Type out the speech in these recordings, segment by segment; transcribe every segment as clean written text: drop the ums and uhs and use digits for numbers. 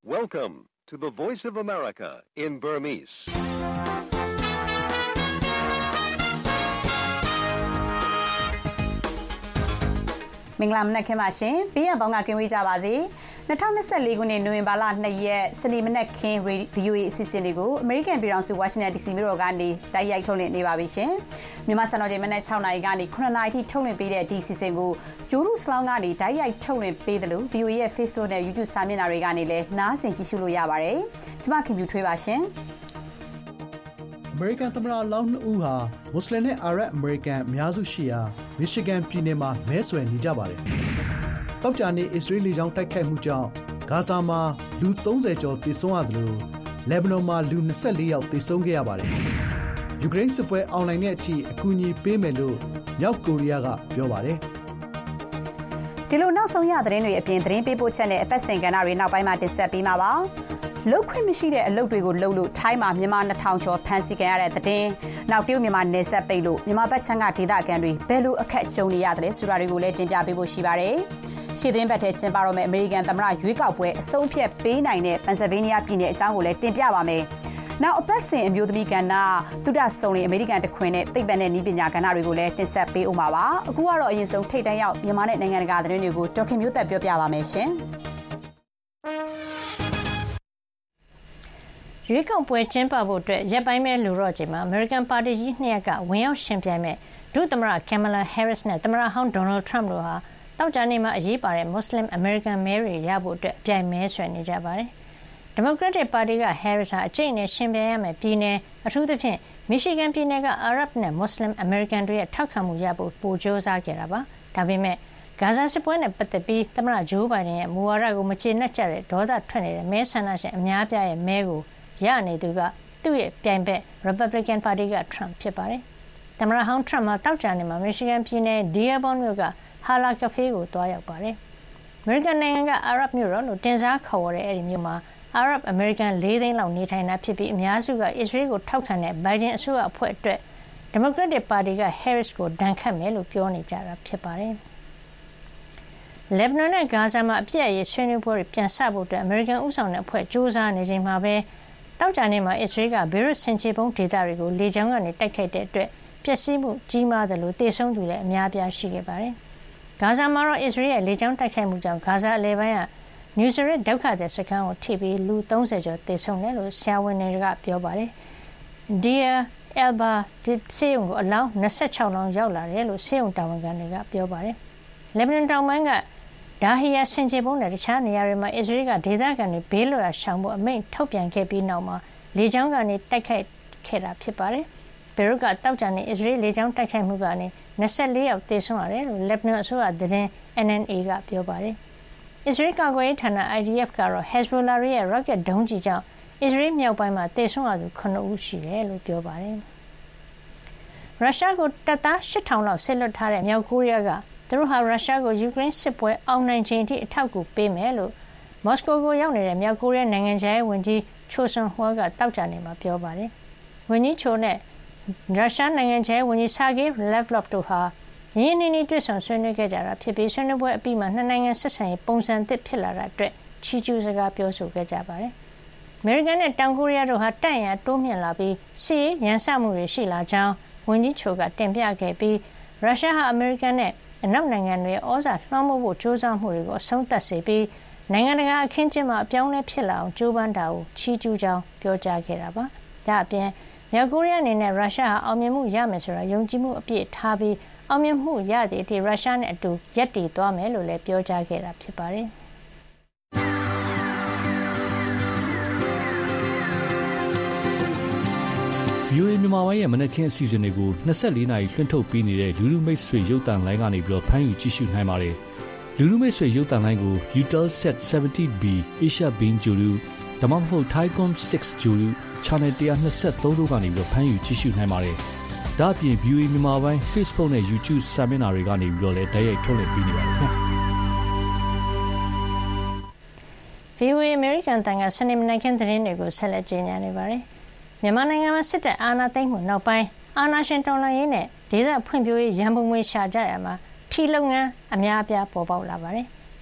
Welcome to the Voice of America in Burmese. ။မင်္ဂလာမနက်ခင်းပါရှင်။ဘေးရန်ပေါင်းကကင်းဝေးကြပါစေ။2024ခုနှစ်နိုဝင်ဘာလ2ရက်စနေမနက်ခင်း VOA အစီအစဉ်လေးကို American ပြည်ထောင်စု Washington DC မြို့တော်ကနေတိုက်ရိုက်ထုတ်လွှင့်နေပါပြီရှင်။မြန်မာစံတော်ချိန်မနက်6နာရီကနေ9နာရီထိထုတ်လွှင့်ပေးတဲ့ဒီအစီအစဉ်ကိုဂျိုးရုစလောင်းကနေတိုက်ရိုက်ထုတ်လွှင့်ပေးတယ်လို့ VOA ရဲ့ Facebook နဲ့ YouTube စာမျက်နှာတွေကနေလည်းနားဆင်ကြည့်ရှုလို့ရပါတယ်။ကျွန်မခင်ဗျူထွေးပါရှင်။ American သမ္မတလောင်း2ဦးဟာမွတ်စလင်နဲ့အာရပ်အမေရိကန်အများစုရှိရာ Michigan ပြည်နယ်မှာမဲဆွယ်နေကြပါတယ်။တောက်ကြနေအစ္စရေးလေကြောင်းတိုက်ခိုက်မှုကြောင့်ဂါဇာမှာလူ30ကျော်သေဆုံးရသလိုလက်ဘနွန်မှာလူ24ယောက်သေဆုံးခဲ့ရပါတယ်။ယူကရိန်းစစ်ပွဲအောင်နိုင်တဲ့အထိအကူအညီပေးမယ်လို့မြောက်ကိုရီးယားကပြောပါတယ်။ဒီလိုနောက်ဆုံးရသတင်းတွေအပြင်သတင်းပေးပို့ချက်နဲ့အပတ်စဉ်ကဏ္ဍတွေနောက်ပိုင်းမှာတင်ဆက်ပေးမှာပါ။လုတ်ခွင့်မရှိတဲ့အလုပ်တွေကိုလုပ်လို့ထိုင်းမှာမြန်မာ2000ကျော်ဖမ်းဆီးခံရတဲ့သတင်းနောက်တရုတ်မြန်မာနယ်စပ်ပိတ်လို့မြန်မာဘက်ခြမ်းကဒေသခံတွေဘယ်လိုအခက်ကြုံနေရသလဲဆိုတာတွေကိုလည်းတင်ပြပေးဖို့ရှိပါတယ်။ရှေ့သတင်းပတ်ထဲကျင်းပတော့မယ့်အမေရိကန်သမ္မတရွေးကောက်ပွဲအဆုံးဖြတ်ပေးနိုင်တဲ့ပန်ဆယ်ဗေးနီးယားပြည်နယ်အကြောင်းကိုလည်းတင်ပြပါမယ်။နောက်အပတ်စဉ်အမျိုးသမီးကဏ္ဍသုဒဆုံလင်အမေရိကန်တခွင်နဲ့သိပ္ပံနဲ့နည်းပညာကဏ္ဍတွေကိုလည်းတင်ဆက်ပေးအောင်ပါပါ။အခုကတော့အရင်ဆုံးထိပ်တန်းရောက်မြန်မာနဲ့နိုင်ငံတကာသတင်းတွေကိုဒေါက်ခင်မျိုးသက်ပြောပြပါမယ်ရှင်။ရွေးကောက်ပွဲကျင်းပဖို့အတွက်ရက်ပိုင်းပဲလိုတော့ချိန်မှာ American ပါတီကြီး2ရပ်ကဝင်ရောက်ရှင်ပြိုင်မဲ့ဒုသမ္မတ Kamala Harris နဲ့သမ္မတဟောင်း Donald Trump တို့ဟာတောက်ကြနေမှာအရေးပါတဲ့ Muslim American မဲတွေရဖို့အတွက်ပြိုင်မဲဆွယ်နေကြပါတယ်။ Democratic ပါတီက Harris ဟာအကျိတ်နဲ့ရှင်ပြိုင်ရမယ့်ပြည်နယ်အထူးသဖြင့် Michigan ပြည်နယ်က Arab နဲ့ Muslim American တွေရဲ့ထောက်ခံမှုရဖို့ပိုကြိုးစားခဲ့တာပါ။ဒါပေမဲ့ဂါဇာစစ်ပွဲနဲ့ပတ်သက်ပြီးသမ္မတ Joe Biden ရဲ့မူဝါဒကိုမကျေနပ်ကြတဲ့ဒေါသထွက်နေတဲ့မဲဆန္ဒရှင်အများပြားရဲ့မဲကိုရနေသူကသူ့ရဲ့ပြိုင်ဘက် Republican ပါတီက Trump ဖြစ်ပါတယ်။သမ္မတဟောင်း Trump ဟာတောက်ကြနေမှာ Michigan ပြည်နယ် Dearborn မြို့က Hala Cafe ကိုသွားရောက်ပါတယ်။ American နိုင်ငံက Arab မြို့တော်လို့တင်စားခေါ်တဲ့အဲဒီမြို့မှာ Arab American 4 သိန်းလောက်နေထိုင်တာဖြစ်ပြီးအများစုကအစ္စရေးကိုထောက်ခံတဲ့ Biden အစိုးရအဖွဲ့အတွက် Democratic ပါတီက Harris ကိုဒဏ်ခတ်မယ်လို့ပြောနေကြတာဖြစ်ပါတယ်။ လက်ဘနွန်နဲ့ဂါဇာမှာအပြစ်အရေးဆွေးနွေးပွဲတွေပြန်ဆဖို့အတွက် American ဦးဆောင်တဲ့အဖွဲ့စ조사နေချိန်မှာပဲတောက်ကြနေမှာအစ္စရေးကဘေရွတ်ဆင်ခြေဖုံးဒေသတွေကိုလေကြောင်းကနေတိုက်ခိုက်တဲ့အတွက်ပျက်စီးမှုကြီးမားတယ်လို့သေဆုံးသူလည်းအများပြားရှိခဲ့ပါတယ်။ဂါဇာမှာတော့အစ္စရေးရဲ့လေကြောင်းတိုက်ခိုက်မှုကြောင့်ဂါဇာအလယ်ပိုင်းကနျူဆရစ်ဒုက္ခသည်စခန်းကိုထိပြီးလူ30ကျော်သေဆုံးတယ်လို့ဆရာဝန်တွေကပြောပါတယ်။ Deir el-Balah ဆေးရုံကိုအလောင်း26လောင်းရောက်လာတယ်လို့ဆေးရုံတာဝန်ခံတွေကပြောပါတယ်။လက်ဘနွန်တောင်ပိုင်းကဒါဟီယာဆင်ခြေဖုံးနဲ့တခြားနေရာတွေမှာအစ္စရေးကဒေသခံတွေဘေးလွတ်ရာရှောင်ဖို့အမိန့်ထုတ်ပြန်ခဲ့ပြီးနောက်မှာလေကြောင်းကနေတိုက်ခိုက်ခဲ့တာဖြစ်ပါတယ်။ဘေရွတ်ကတောက်ကြနေအစ္စရေးလေကြောင်းတိုက်ခိုက်မှုကနေ24ယောက်သေဆုံးရတယ်လို့လက်ဘနွန်အစိုးရသတင်း NNA ကပြောပါတယ်။အစ္စရေးကာကွယ်ရေးဌာန IDF ကတော့ Hezbollah ရဲ့ rocket ဒုံးကျည်ကြောင့်အစ္စရေးမြောက်ပိုင်းမှာသေဆုံးရသူ9ဦးရှိတယ်လို့ပြောပါတယ်။ရုရှားကိုတပ်သား 8000 လောက်ဆစ်လွှတ်ထားတဲ့မြောက်ကိုရီးယားကသူတို့ဟာရုရှားကိုယူကရိန်းစစ်ပွဲအောင်နိုင်ချိန်အထိအထောက်အကူပေးမယ်လို့မော်စကိုကိုရောက်နေတဲ့မြောက်ကိုရီးယားနိုင်ငံခြားရေးဝန်ကြီးချိုဆွန်ဟွာကတောက်ကြနေမှာပြောပါတယ်။ဝန်ကြီးချိုနဲ့ရုရှားနိုင်ငံခြားရေးဝန်ကြီးဆာဂေးလက်ဗလော့ဗ်တို့ဟာရင်းနှီးနှီးတွေ့ဆုံဆွေးနွေးခဲ့ကြတာဖြစ်ပြီးဆွေးနွေးပွဲအပြီးမှာနှစ်နိုင်ငံဆက်ဆံရေးပုံစံသစ်ဖြစ်လာတာအတွက်ချီးကျူးစကားပြောဆိုခဲ့ကြပါတယ်။အမေရိကန်နဲ့တောင်ကိုရီးယားတို့ဟာတပ်အင်အားတိုးမြင့်လာပြီးစစ်ရေးရန်စမှုတွေရှိလာကြောင်းဝန်ကြီးချိုကတင်ပြခဲ့ပြီးရုရှားဟာအမေရိကန်နဲ့အနောက်နိုင်ငံတွေဩဇာလွှမ်းမိုးဖို့ကြိုးစားမှုတွေကိုအဆုံးသတ်စေပြီးနိုင်ငံတကာအခင်းကျင်းမှာအပြောင်းအလဲဖြစ်လာအောင်ကြိုးပမ်းတာကိုချီးကျူးကြောင်းပြောကြားခဲ့တာပါ။ဒါအပြင်မြောက်ကိုရီးယားအနေနဲ့ရုရှားဟာအောင်မြင်မှုရမယ်ဆိုတာယုံကြည်မှုအပြည့်ထားပြီးအောင်မြင်မှုရသည့်အထိရုရှားနဲ့အတူရပ်တည်သွားမယ်လို့လည်းပြောကြားခဲ့တာဖြစ်ပါတယ်။ VOA မြန်မာပိုင်းရဲ့မနက်ခင်းအစီအစဉ်တွေကို24နာရီလွှင့်ထုတ်ပေးနေတဲ့လူလူမိတ်ဆွေရုပ်သံလိုင်းကနေပြီးတော့ဖမ်းယူကြည့်ရှုနိုင်ပါတယ်။လူလူမိတ်ဆွေရုပ်သံလိုင်းကို Eutelsat 70B Asia Beam Guru ဒါမှမဟုတ် Thaicom 6 Guru Channel 123တို့ကနေပြီးတော့ဖမ်းယူကြည့်ရှုနိုင်ပါတယ်။ဒါ့အပြင် VOA မြန်မာပိုင်း Facebook နဲ့ YouTube စာမျက်နှာတွေကနေပြီးတော့လည်းတိုက်ရိုက်ထုတ်လွှင့်ပေးနေပါတယ်ခင်ဗျာ။ VOA American တန်ကစနေမနက်ခင်းသတင်းတွေကိုဆက်လက်ကြေညာနေပါတယ်။မြန်မာနိုင်ငံမှာစစ်တပ်အာဏာသိမ်းမှုနောက်ပိုင်းအာဏာရှင်တော်လှန်ရေးနဲ့ဒေသဖွံ့ဖြိုးရေးရန်ပုံငွေရှာကြရမှာထီလုပ်ငန်းအများအပြားပေါ်ပေါက်လာပါတယ်။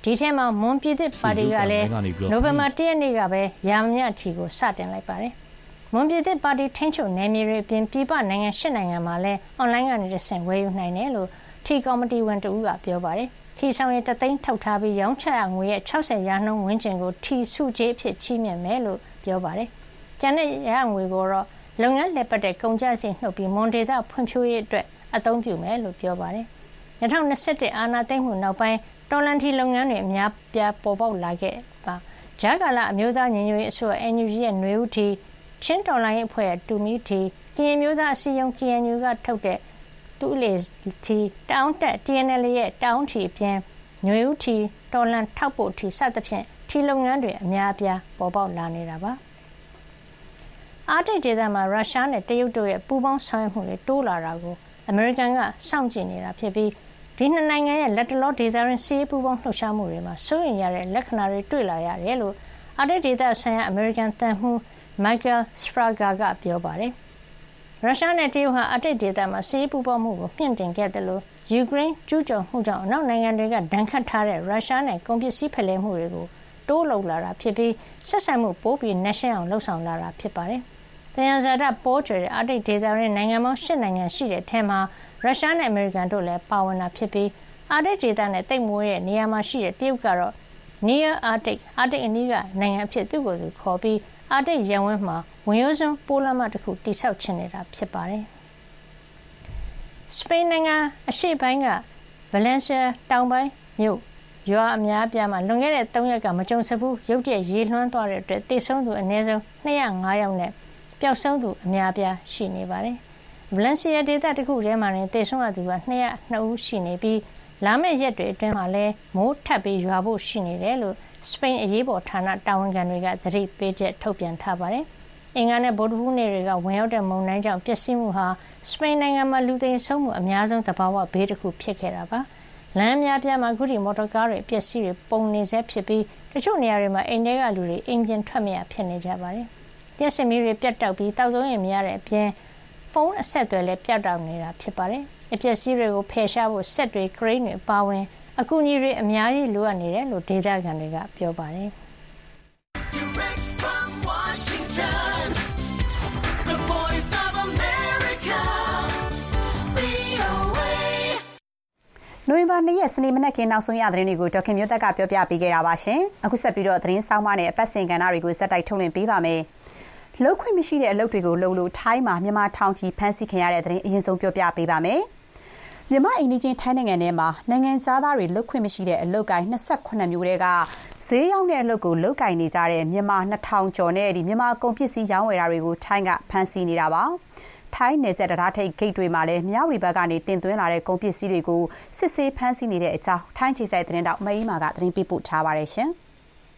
ဒီထဲမှာမွန်ပြည်သစ်ပါတီကလည်းနိုဝင်ဘာ1 ရက်နေ့ကပဲရာမညထီကိုစတင်လိုက်ပါတယ်။မွန်ပြည်သစ်ပါတီထိန်းချုပ်နယ်မြေတွေအပြင်ပြည်ပနိုင်ငံ8နိုင်ငံမှာလည်းအွန်လိုင်းကနေတဆင့်ဝယ်ယူနိုင်တယ်လို့ထီကော်မတီဝင်တဦးကပြောပါတယ်။ထီဆောင်ရတသိန်းထုတ်ထားပြီးရောင်းချရငွေရဲ့60%ဝန်းကျင်ကိုထီစုကြေးအဖြစ်ချီးမြှင့်မယ်လို့ပြောပါတယ်။ကျန်တဲ့ရငွေကိုတော့လုပ်ငန်းလည်ပတ်တဲ့ကုန်ကျစရိတ်နှုတ်ပြီးမွန်ဒေသဖွံ့ဖြိုးရေးအတွက်အသုံးပြုမယ်လို့ပြောပါတယ်။2021အာဏာသိမ်းမှုနောက်ပိုင်းတော်လန်ထီလုပ်ငန်းတွေအများပြားပေါ်ပေါက်လာခဲ့ပါဂျာကာလာအမျိုးသားညီညွတ်ရေးအစိုးရ NUG ရဲ့ຫນွေဦးထီချင်းတော်လိုင်းရဲ့အဖွဲ့ရဲ့တူမီထီကရင်မျိုးသားအစည်းအရုံး KNU ကထုတ်တဲ့တူလေထီတောင်းတက် TNL ရဲ့တောင်းထီအပြင်ຫນွေဦးထီတော်လန်ထောက်ပို့ထီစသဖြင့်ထီလုပ်ငန်းတွေအများပြားပေါ်ပေါက်လာနေတာပါအာတိတ်ဒေသမှာရုရှားနဲ့တရုတ်တို့ရဲ့ပူးပေါင်းဆောင်ရွက်မှုတွေတိုးလာတာကိုအမေရိကန်ကစောင့်ကြည့်နေတာဖြစ်ပြီးဒီနှစ်နိုင်ငံရဲ့လက်တလောဒေသရင်းစီးပူးပေါင်းလှုပ်ရှားမှုတွေမှာစိုးရိမ်ရတဲ့လက္ခဏာတွေတွေ့လာရတယ်လို့အာတိတ်ဒေသဆိုင်ရာအမေရိကန်သံမှူးမိုက်ကယ်စဖရာဂါကပြောပါတယ်။ရုရှားနဲ့တရုတ်ဟာအာတိတ်ဒေသမှာစီးပူးပေါင်းမှုကိုမြင့်တင်ခဲ့တယ်လို့ယူကရိန်းကျူးကျော်မှုကြောင့်အနောက်နိုင်ငံတွေကဒဏ်ခတ်ထားတဲ့ရုရှားနဲ့ကုန်ပစ္စည်းဖလှယ်မှုတွေကိုတိုးလုပ်လာတာဖြစ်ပြီးဆက်ဆံမှုပိုပြီးနှက်ရှင်းအောင်လှုံ့ဆော်လာတာဖြစ်ပါတယ်။သယံဇာတပေါ်ကျွယ်တဲ့အာတိတ်ဒေသရင်းနိုင်ငံပေါင်း8နိုင်ငံရှိတဲ့အထက်မှာရုရှားနဲ့အမေရိကန်တို့လည်းပါဝင်တာဖြစ်ပြီးအာတိတ်ဒေသနဲ့တိတ်မိုးရဲ့နေရာမှာရှိတဲ့တရုတ်ကတော့ Near Arctic အာတိတ်အနီးကနိုင်ငံအဖြစ်သူ့ကိုယ်သူခေါ်ပြီးအာတိတ်ရပ်ဝန်းမှာဝင်ရိုးစွန်းပိုးလမ်းမတစ်ခုတိဆောက်ချင်နေတာဖြစ်ပါတယ်။စပိန်နိုင်ငံအရှေ့ပိုင်းကဗလန်စီယာတောင်ပိုင်းမြို့ရွာအများအပြားမှာလွန်ခဲ့တဲ့3ရက်ကမကြုံစဘူးရုတ်တရက်ရေလွှမ်းသွားတဲ့အတွက်သေဆုံးသူအနည်းဆုံး205ယောက်နဲ့ပျောက်ဆုံးသူအများအပြားရှိနေပါတယ်။ဗလန်စီယာဒေသတစ်ခုထဲမှာတင်သေဆုံးရသူက202ဦးရှိနေပြီးလာမယ့်ရက်တွေအတွင်းမှာလည်းမိုးထပ်ပြီးရွာဖို့ရှိနေတယ်လို့စပိန်အရေးပေါ်ဌာနတာဝန်ခံတွေကသတိပေးချက်ထုတ်ပြန်ထားပါတယ်။အင်္ဂါနဲ့ဗုဒ္ဓဟူးနေ့တွေကဝင်ရောက်တဲ့မုန်တိုင်းကြောင့်ပျက်စီးမှုဟာစပိန်နိုင်ငံမှာလူသေဆုံးမှုအများဆုံးသဘာဝဘေးတစ်ခုဖြစ်ခဲ့တာပါ။လမ်းများပြားမှာအခုထိမော်တော်ကားတွေပျက်စီးတွေပုံနေဆဲဖြစ်ပြီးတချို့နေရာတွေမှာအိမ်ထဲကလူတွေအိမ်ပြင်ထွက်မရဖြစ်နေကြပါတယ်။လျှက်စစ်မီးတွေပြတ်တောက်ပြီးတောက်သုံးရင်မရတဲ့အပြင်ဖုန်းအဆက်အသွယ်လည်းပြတ်တောက်နေတာဖြစ်ပါတယ်။အပျက်စီးတွေကိုဖယ်ရှားဖို့စက်တွေဂရိန်းတွေပါဝင်အကူအညီတွေအများကြီးလိုအပ်နေတယ်လို့ဒေသခံတွေကပြောပါတယ်။ Direct from Washington, the voice of America, VOA. နိုဝင်ဘာ2ရက်စနေမနက်ခင်းနောက်ဆုံးရသတင်းတွေကိုဒေါက်ခင်မျိုးသက်ကပြောပြပေးခဲ့တာပါရှင်။အခုဆက်ပြီးတော့သတင်းဆောင်မနဲ့အပတ်စဉ်ကဏ္ဍတွေကိုစက်တိုက်ထုတ်လွှင့်ပေးပါမယ်။လောက်ခွင့်မရှိတဲ့အလုပ်တွေကိုလုပ်လို့ထိုင်းမှာမြန်မာထောင်ချီဖမ်းဆီးခံရတဲ့သတင်းအရင်ဆုံးပြောပြပေးပါမယ်။မြန်မာအိန္ဒိချင်းထိုင်းနိုင်ငံထဲမှာနိုင်ငံသားတွေလောက်ခွင့်မရှိတဲ့အလုပ်ကိုင်း28မျိုးတွေကဈေးရောက်တဲ့အလုပ်ကိုလုပ်ကိုင်နေကြတဲ့မြန်မာ2000ကျော်နဲ့မြန်မာကုန်ပစ္စည်းရောင်းဝယ်တာတွေကိုထိုင်းကဖမ်းဆီးနေတာပါ။ထိုင်းနယ်စပ်တရားထိပ်ဂိတ်တွေမှာလည်းမြဝတီဘက်ကနေတင်သွင်းလာတဲ့ကုန်ပစ္စည်းတွေကိုစစ်ဆေးဖမ်းဆီးနေတဲ့အကြောင်းထိုင်းခြေစိုက်သတင်းတောက်မအေးမာကသတင်းပေးပို့ထားပါတယ်ရှင်။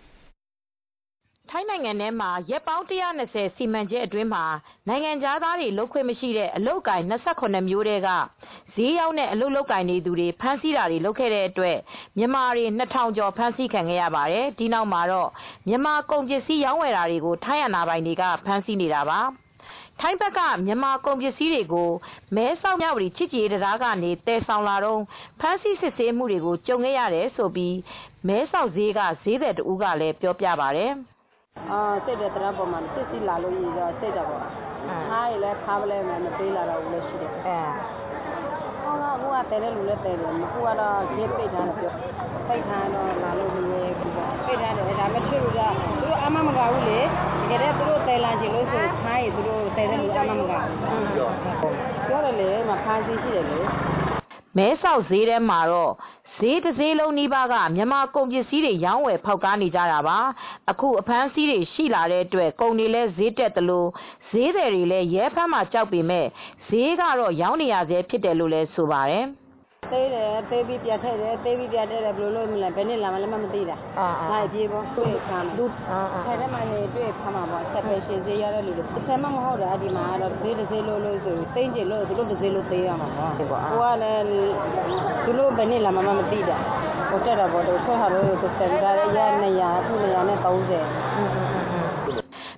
ထိုင်းနိုင်ငံထဲမှာရက်ပေါင်း120စီမံချက်အတွင်းမှာနိုင်ငံသားတွေလုပ်ခွင့်မရှိတဲ့အလုပ်ကိုင်28မျိုးတွေကဈေးရောက်တဲ့အလုပ်လုပ်ကိုင်နေသူတွေဖမ်းဆီးတာတွေလုပ်ခဲ့တဲ့အတွက်မြန်မာတွေ2000ကျော်ဖမ်းဆီးခံခဲ့ရပါတယ်။ဒီနောက်မှာတော့မြန်မာကုန်ပစ္စည်းရောင်းဝယ်တာတွေကိုထိုင်းအာဏာပိုင်တွေကဖမ်းဆီးနေတာပါ။ထိုင်းဘက်ကမြန်မာကုန်ပစ္စည်းတွေကိုမဲဆောက်မြဝတီချစ်ကြည်ရေးတရားကနေတည်ဆောင်လာတော့ဖမ်းဆီးစစ်ဆေးမှုတွေကိုကြုံခဲ့ရတယ်ဆိုပြီးမဲဆောက်ဈေးကဈေးသည်တဦးကလည်းပြောပြပါတယ်။စိတ်တဲ့တရားပေါ်မှာစစ်စီလာလို့ရတော့စိတ်တာပေါ့အားရလဲခါပလဲမယ်မပေးလာတော့ဘူးလို့ရှိတယ်ဟောကအခုကတဲတဲ့လူလည်းတဲတယ်အခုကတော့ဈေးပိတ်ထားတယ်ပြောပိတ်ထားတော့လာလို့မရဘူးပေါ့ပိတ်ထားတယ်ဒါမှဖြစ်လို့ကသူတို့အမမကဘူးလေတကယ်တော့သူတို့တဲလာချင်လို့ဆိုခိုင်းသူတို့တဲတဲ့လူအမမကဘူးပြောတယ်လေမဖမ်းစီရှိတယ်လေမဲဆောက်ဈေးထဲမှာတော့ဈေးတစ်ဈေးလုံးနီးပါးကမြန်မာကုန်ပစ္စည်းတွေရောင်းဝယ်ဖောက်ကားနေကြတာပါအခုအဖမ်းဆီးတွေရှိလာတဲ့အတွက်ကုန်တွေလည်းဈေးတက်သလိုဈေးတွေလည်းရဲဖမ်းမှကြောက်ပေမဲ့ဈေးကတော့ရောင်းနေရဆဲဖြစ်တယ်လို့လည်းဆိုပါတယ်သေးတယ်သေးပြီးပြတ်ထဲတယ်သေးပြီးပြတ်ထဲတယ်ဘယ်လိုလုပ်မလဲဘယ်နဲ့လာမလဲမသိတာဟာပြေးပေါ့တွေ့ခါမှာလူထဲထဲမှာနေတွေ့ခါမှာပေါ့ဆက်ပဲရှင်ဈေးရတဲ့လူတွေတစ်ဆယ်မှမဟုတ်တာဒီမှာတော့ဈေးတစ်ဈေးလို့ဆိုသိမ့်ကျလို့သူတို့တစ်ဈေးလို့သေးရမှာပေါ့ကိုကလည်းသူတို့ဘယ်နဲ့လာမှမသိတာဟိုတက်တာပေါ့တို့ဆွဲဟာလို့သူစက်ကြရ200ခု230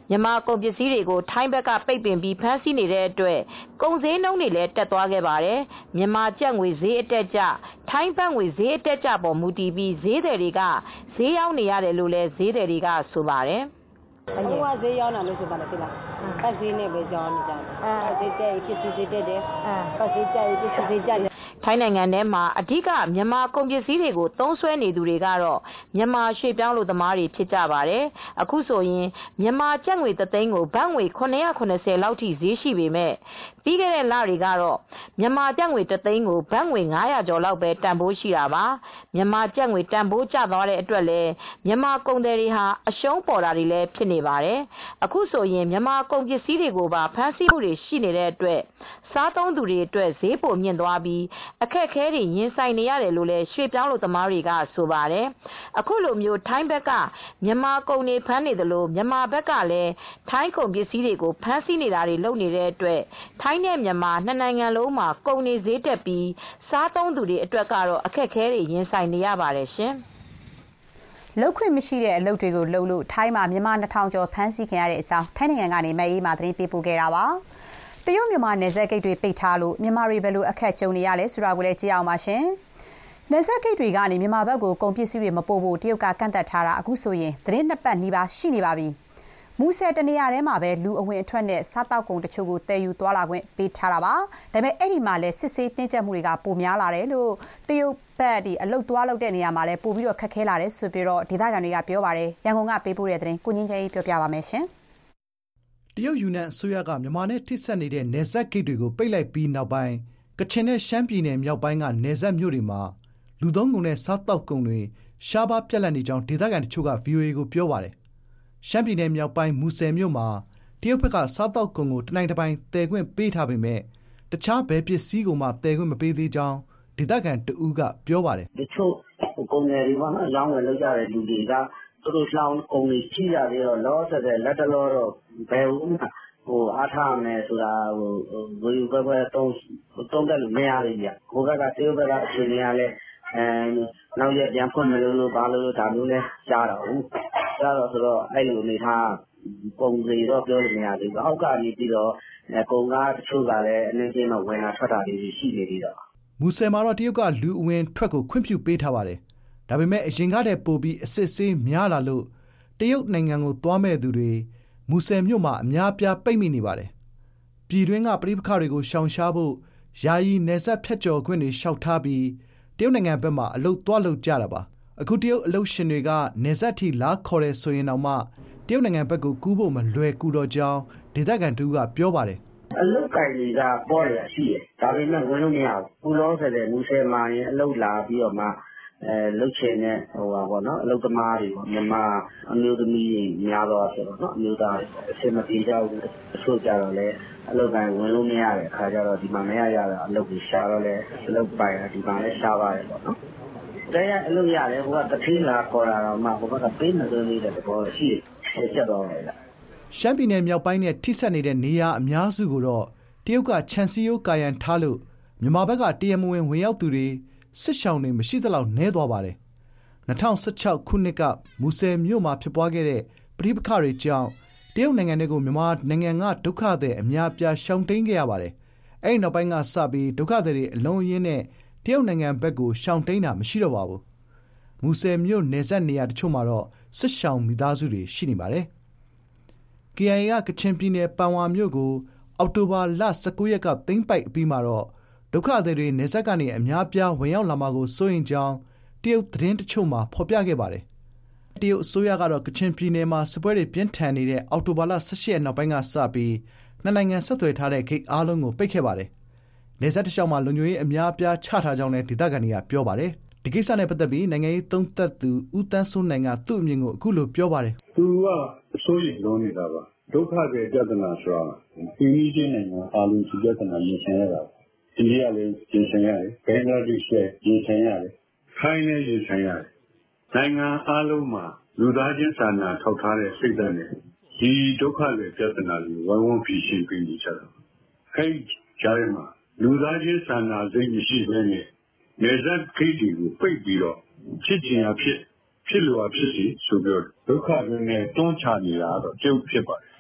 မြန်မာကုန်ပစ္စည်းတွေကိုထိုင်းဘက်ကပိတ်ပင်ပြီးဖမ်းဆီးနေတဲ့အတွက်ကုန်ဈေးနှုန်းတွေလည်းတက်သွားခဲ့ပါတယ်။မြန်မာကျပ်ငွေဈေးအတက်ကျထိုင်းဘတ်ငွေဈေးအတက်ကျပေါ်မူတည်ပြီးဈေးသည်တွေကဈေးရောက်နေရတယ်လို့လည်းဈေးသည်တွေကဆိုပါတယ်။အခုကဈေးရောက်တာလို့ဆိုပါလားသိလား။ပတ်ဈေးနဲ့ပဲကြောင်းနေကြတယ်။ဈေးတက်ဖြစ်စီဈေးတက်တယ်။ပတ်ဈေးကျဖြစ်စီဈေးကျတယ်ထိုင်းနိုင်ငံထဲမှာအဓိကမြန်မာကုန်ပစ္စည်းတွေကိုသုံးစွဲနေသူတွေကတော့မြန်မာရွှေ့ပြောင်းလူသမားတွေဖြစ်ကြပါတယ်။အခုဆိုရင်မြန်မာကျပ်ငွေ3သိန်းကိုဘတ်ငွေ990လောက်ထိဈေးရှိပေမဲ့ပြီးခဲ့တဲ့လတွေကတော့မြန်မာကျပ်ငွေ3သိန်းကိုဘတ်ငွေ900ကျော်လောက်ပဲတန်ဖိုးရှိတာပါ။မြန်မာကျပ်ငွေတန်ဖိုးကျသွားတဲ့အတွက်လည်းမြန်မာကုန်သည်တွေဟာအရှုံးပေါ်တာတွေလည်းဖြစ်နေပါတယ်။အခုဆိုရင်မြန်မာကုန်ပစ္စည်းတွေကိုပါဖမ်းဆီးမှုတွေရှိနေတဲ့အတွက်စားသုံးသူတွေအတွက်ဈေးပိုမြင့်သွားပြီးအခက်အခဲတွေရင်ဆိုင်နေရတယ်လို့လည်းရွှေ့ပြောင်းလူသမားတွေကဆိုပါတယ်။အခုလိုမျိုးထိုင်းဘက်ကမြန်မာကုန်တွေဖမ်းနေသလိုမြန်မာဘက်ကလည်းထိုင်းကုန်ပစ္စည်းတွေကိုဖမ်းဆီးနေတာတွေလုပ်နေတဲ့အတွက်ထိုင်းနဲ့မြန်မာနှစ်နိုင်ငံလုံးမှာကုန်တွေဈေးတက်ပြီးစားသုံးသူတွေအတွက်ကတော့အခက်အခဲတွေရင်ဆိုင်နေရပါတယ်ရှင်။လုပ်ခွင့်မရှိတဲ့အလုပ်တွေကိုလုပ်လို့ထိုင်းမှာမြန်မာ2000ကျော်ဖမ်းဆီးခံရတဲ့အကြောင်းထိုင်းနိုင်ငံကနေမအေးမှာသတင်းပေးပို့ခဲ့တာပါ။တရုတ်မြန်မာနယ်စပ်ဂိတ်တွေပိတ်ထားလို့မြန်မာတွေဘယ်လိုအခက်ကြုံနေရလဲဆိုတာကိုလည်းကြည့်အောင်ပါရှင်။နယ်စပ်ဂိတ်တွေကနေမြန်မာဘက်ကိုကုန်ပစ္စည်းတွေမပို့ဖို့တရုတ်ကကန့်သတ်ထားတာအခုဆိုရင်သတင်း2ပတ်နီးပါးရှိနေပါပြီ။မူဆယ်တနေရာထဲမှာပဲလူအဝင်အထွက်နဲ့စားတောက်ကုန်တချို့ကိုတည်ယူသွားလာခွင့်ပေးထားတာပါ။ဒါပေမဲ့အဲ့ဒီမှာလည်းစစ်ဆေးနှင်းကျပ်မှုတွေကပိုများလာတယ်လို့တရုတ်ဘက်အလုပ်သွားလုပ်တဲ့နေရာမှာလည်းပိုပြီးတော့ခက်ခဲလာတယ်ဆိုပြီးတော့ဒေသခံတွေကပြောပါတယ်။ရန်ကုန်ကပေးပို့တဲ့သတင်းကိုငင်းချင်းပြောပြပါမယ်ရှင်။တရုတ်ယူနန်အစိုးရကမြန်မာနဲ့ထိစပ်နေတဲ့နယ်စပ်ဂိတ်တွေကိုပိတ်လိုက်ပြီးနောက်ပိုင်းကချင်နဲ့ရှမ်းပြည်နယ်မြောက်ပိုင်းကနယ်စပ်မြို့တွေမှာလူသုံးကုန်နဲ့စားတောက်ကုန်တွေရှားပါးပြက်လက်နေကြောင်းဒေသခံတချို့က VOA ကိုပြောပါတယ်။ရှမ်းပြည်နယ်မြောက်ပိုင်းမူဆယ်မြို့မှာတရုတ်ဘက်ကစားတောက်ကုန်ကိုတနိုင်တစ်ပိုင်းတည်ခွင့်ပေးထားပေမဲ့တခြားဘယ်ပစ္စည်းကိုမှတည်ခွင့်မပေးသေးကြောင်းဒေသခံတဦးကပြောပါတယ်။တချို့ကုန်တွေဒီမှာအလောင်းဝယ်လုပ်ကြတဲ့လူတွေကသူတို့လောင်းကုန်တွေရှိကြသေးတော့လောဆယ်လက်တလောတော့ဘယ်ဦးမှအားထားမယ်ဆိုတာဝေယူပွဲတုံးတက်လို့မရသေးဘူး။ဟိုဘက်ကတရုတ်ဘက်ကအခြေအနေကလည်းနောက်ရက်ပြန်ဖွင့်မယ်လို့ဘာလို့ဒါမျိုးလဲကြားတော့ဘူး။ကြားတော့ဆိုတော့အဲ့လိုအနေထားပုံစံတော့ပြောလို့မရသေးဘူး။အောက်ကနေပြီးတော့ကုန်ကားတချို့ကလည်းအနည်းချင်းတော့ဝင်လာထွက်တာတွေရှိနေသေးတော့မူဆယ်မှာတော့တရုတ်ကလူအဝင်ထွက်ကိုခွင့်ပြုပေးထားပါတယ်။ဒါပေမဲ့အရင်ကတည်းပိုပြီးအစစ်ဆေးများလာလို့တရုတ်နိုင်ငံကိုသွားမဲ့သူတွေမူဆယ်မြို့မှာအများပြားပိတ်မိနေပါတယ်။ပြည်တွင်းကပြည်ပခါတွေကိုရှောင်ရှားဖို့ယာယီနယ်စပ်ဖြတ်ကျော်ခွင့်တွေလျှောက်ထားပြီးတရုတ်နိုင်ငံဘက်မှာအလုပ်သွားလုပ်ကြတာပါ။အခုတရုတ်အလုပ်ရှင်တွေကနယ်စပ်ထိလာခေါ်ရဲဆိုရင်တော့မှတရုတ်နိုင်ငံဘက်ကိုကူးဖို့မလွယ်ကူတော့ကြောင်းဒေသခံတူကပြောပါတယ်။အလုပ်ကိုင်တွေကပေါ်ရရှိတယ်။ဒါပေမဲ့ဝင်လို့မရဘူး။ဘူးလုံးဆက်တဲ့မူဆယ်မှာရင်အလုပ်လာပြီးတော့မှလုတ်ချင်တဲ့ပေါ့နော်အလုပ်သမားတွေပေါ့မြန်မာအမျိုးသမီးတွေများတော့ဆိုတော့နော်အမျိုးသားတွေအဆင်မပြေကြဘူးအချို့ကြတော့လေအလုပ်ကိုင်ဝင်လို့မရတဲ့အခါကျတော့ဒီမှာမရတာအလုပ်ကိုရှာတော့လေအလုပ်ပိုင်ဒီမှာလည်းရှားပါတယ်ပေါ့နော်တရားအလုပ်ရတယ်ဟိုကတတိလာခေါ်တာတော့မှဟိုဘက်ကပေးမလို့နေတဲ့သဘောရှိတယ်ချက်တော့လေရှမ်းပြည်နယ်မြောက်ပိုင်းနဲ့ထိစပ်နေတဲ့နေရာအများစုကိုတော့တရုတ်ကခြံစည်းရိုးကာရန်ထားလို့မြန်မာဘက်ကတရမဝင်ဝင်ရောက်သူတွေစစ်ရှောင်တွေမရှိသလောက်နည်းသွားပါတယ်။2016ခုနှစ်ကမူဆယ်မြို့မှာဖြစ်ပွားခဲ့တဲ့ပဋိပက္ခတွေကြောင့်တရုတ်နိုင်ငံတွေကိုမြန်မာနိုင်ငံကဒုက္ခသည်အများပြားရှောင်တိန်ခဲ့ရပါတယ်။အဲဒီနောက်ပိုင်းကစပြီးဒုက္ခသည်တွေအလုံးအရင်းနဲ့တရုတ်နိုင်ငံဘက်ကိုရှောင်တိန်တာမရှိတော့ပါဘူး။မူဆယ်မြို့နယ်စပ်နေရာတချို့မှာတော့စစ်ရှောင်မိသားစုတွေရှိနေပါတယ်။ KIA ကကချင်ပြည်နယ်ပန်ဝါမြို့ကိုအောက်တိုဘာလ19ရက်ကသိမ်းပိုက်ပြီးမှာတော့ဒုက္ခသည်တွေနေဆက်ကနေအများပြားဝင်ရောက်လာမှာကိုစိုးရင်ကြောင်းတရုတ်သတင်းတချို့မှာဖော်ပြခဲ့ပါတယ်။တရုတ်အစိုးရကတော့ကချင်ပြည်နယ်မှာစစ်ပွဲတွေပြင်းထန်နေတဲ့အောက်တိုဘာလ18ရက်နောက်ပိုင်းကစပြီးနှစ်နိုင်ငံဆက်သွယ်ထားတဲ့ဂိတ်အားလုံးကိုပိတ်ခဲ့ပါတယ်။နေဆက်တစ်လျှောက်မှာလုံခြုံရေးအများပြားချထားကြောင်းလည်းဒေသခံတွေကပြောပါတယ်။ဒီကိစ္စနဲ့ပတ်သက်ပြီးနိုင်ငံရေးသုံးသပ်သူဦးတန်းစိုးနိုင်ကသူ့အမြင်ကိုအခုလိုပြောပါတယ်။သူကအစိုးရလုံးနေတာပါ။ဒုက္ခတွေပြဿနာဆိုတာဒီနည်းချင်းနိုင်ငံအားလုံးဒီပြဿနာမြင်ဆင်ရတာ။အိန္ဒိယလည်းပြင်ဆင်ရတယ်။ဘင်္ဂလားဒေ့ရှ်လည်းပြင်ဆင်ရတယ်။ထိုင်းလည်းပြင်ဆင်ရတယ်။နိုင်ငံအားလုံးမှာလူသားချင်းစာနာထောက်ထားတဲ့စိတ်ဓာတ်နဲ့ဒီဒုက္ခတွေပြဿနာကိုဝိုင်းဝန်းဖြေရှင်းပေးနေကြတာ။အဲဒီကြားထဲမှာလူသားချင်းစာနာစိတ်မရှိဘဲနဲ့နေဆက်ခိတ်တွေကိုပိတ်ပြီးတော့ဖြစ်ချင်အဖြစ်လို့ဖြစ်စီဆိုပြီးဒုက္ခတွေနဲ့တွန်းချနေတာတော့ကျုပ်ဖြစ်ပါတယ်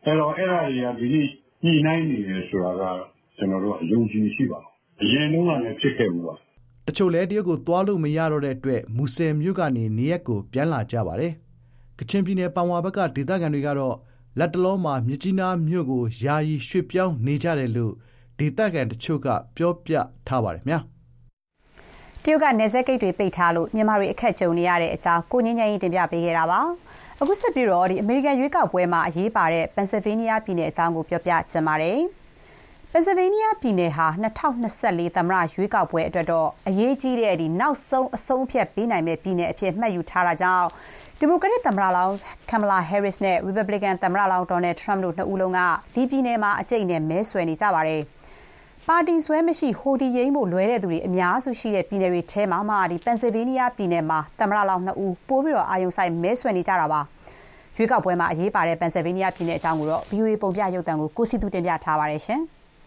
အဲ့တော့အဲ့ဒါတွေကဒီနေ့ညှိနှိုင်းနေတယ်ဆိုတာကကျွန်တော်တို့အယုံကြည်ရှိပါဘူးအရင်တုန်းကလည်းဖြစ်ခဲ့ဘူးပါတချို့လဲတရုတ်ကိုသွားလို့မရတော့တဲ့အတွက်မူဆယ်မြို့ကနေနေရက်ကိုပြန်လာကြပါတယ်ကချင်ပြည်နယ်ပန်ဝါဘက်ကဒေသခံတွေကတော့လက်တလုံးမှာမြကြီးနားမြို့ကိုယာယီရွှေ့ပြောင်းနေကြတယ်လို့ဒေသခံတချို့ကပြောပြထားပါတယ်မြာတရုတ်ကနေဆက်ကိတ်တွေပိတ်ထားလို့မြန်မာတွေအခက်ကြုံနေရတဲ့အကြောင်းကိုငင်းငင်းတင်ပြပေးခဲ့တာပါအခုဆက်ပြီးတော့အမေရိကန်ရွေးကောက်ပွဲမှာအရေးပါတဲ့ပန်ဆယ်ဗေးနီးယားပြည်နယ်အကြောင်းကိုပြောပြချင်ပါတယ်ပန်ဆယ်ဗေးနီးယားပြည်နယ်ဟာ2024သမ္မတရွေးကောက်ပွဲအတွက်တော့အရေးကြီးတဲ့နောက်ဆုံးအဆုံးအဖြတ်ပေးနိုင်မဲ့ပြည်နယ်အဖြစ်မှတ်ယူထားတာကြောင့်ဒီမိုကရက်တစ်သမ္မတလောင်းကမ်မလာဟဲရစ်နဲ့ရီပတ်ဘလီကန်သမ္မတလောင်းဒေါ်နယ်ထရမ့်တို့နှစ်ဦးလုံးကဒီပြည်နယ်မှာအကျိတ်နဲ့မဲဆွယ်နေကြပါတယ်ပါတီဆွဲမရှိဟိုဒီယိမ်းဖို့လွဲတဲ့သူတွေအများစုရှိတဲ့ပြည်နယ်တွေထဲမှာဒီပန်ဆယ်ဗေးနီးယားပြည်နယ်မှာသမ္မတလောင်းနှစ်ဦးပိုပြီးတော့အာရုံစိုက်မဲဆွယ်နေကြတာပါရွေးကောက်ပွဲမှာအရေးပါတဲ့ပန်ဆယ်ဗေးနီးယားပြည်နယ်အကြောင်းကိုတော့ VOA ပုံပြရုပ်သံကိုကိုစီတူတင်ပြထားပါတယ်ရှင်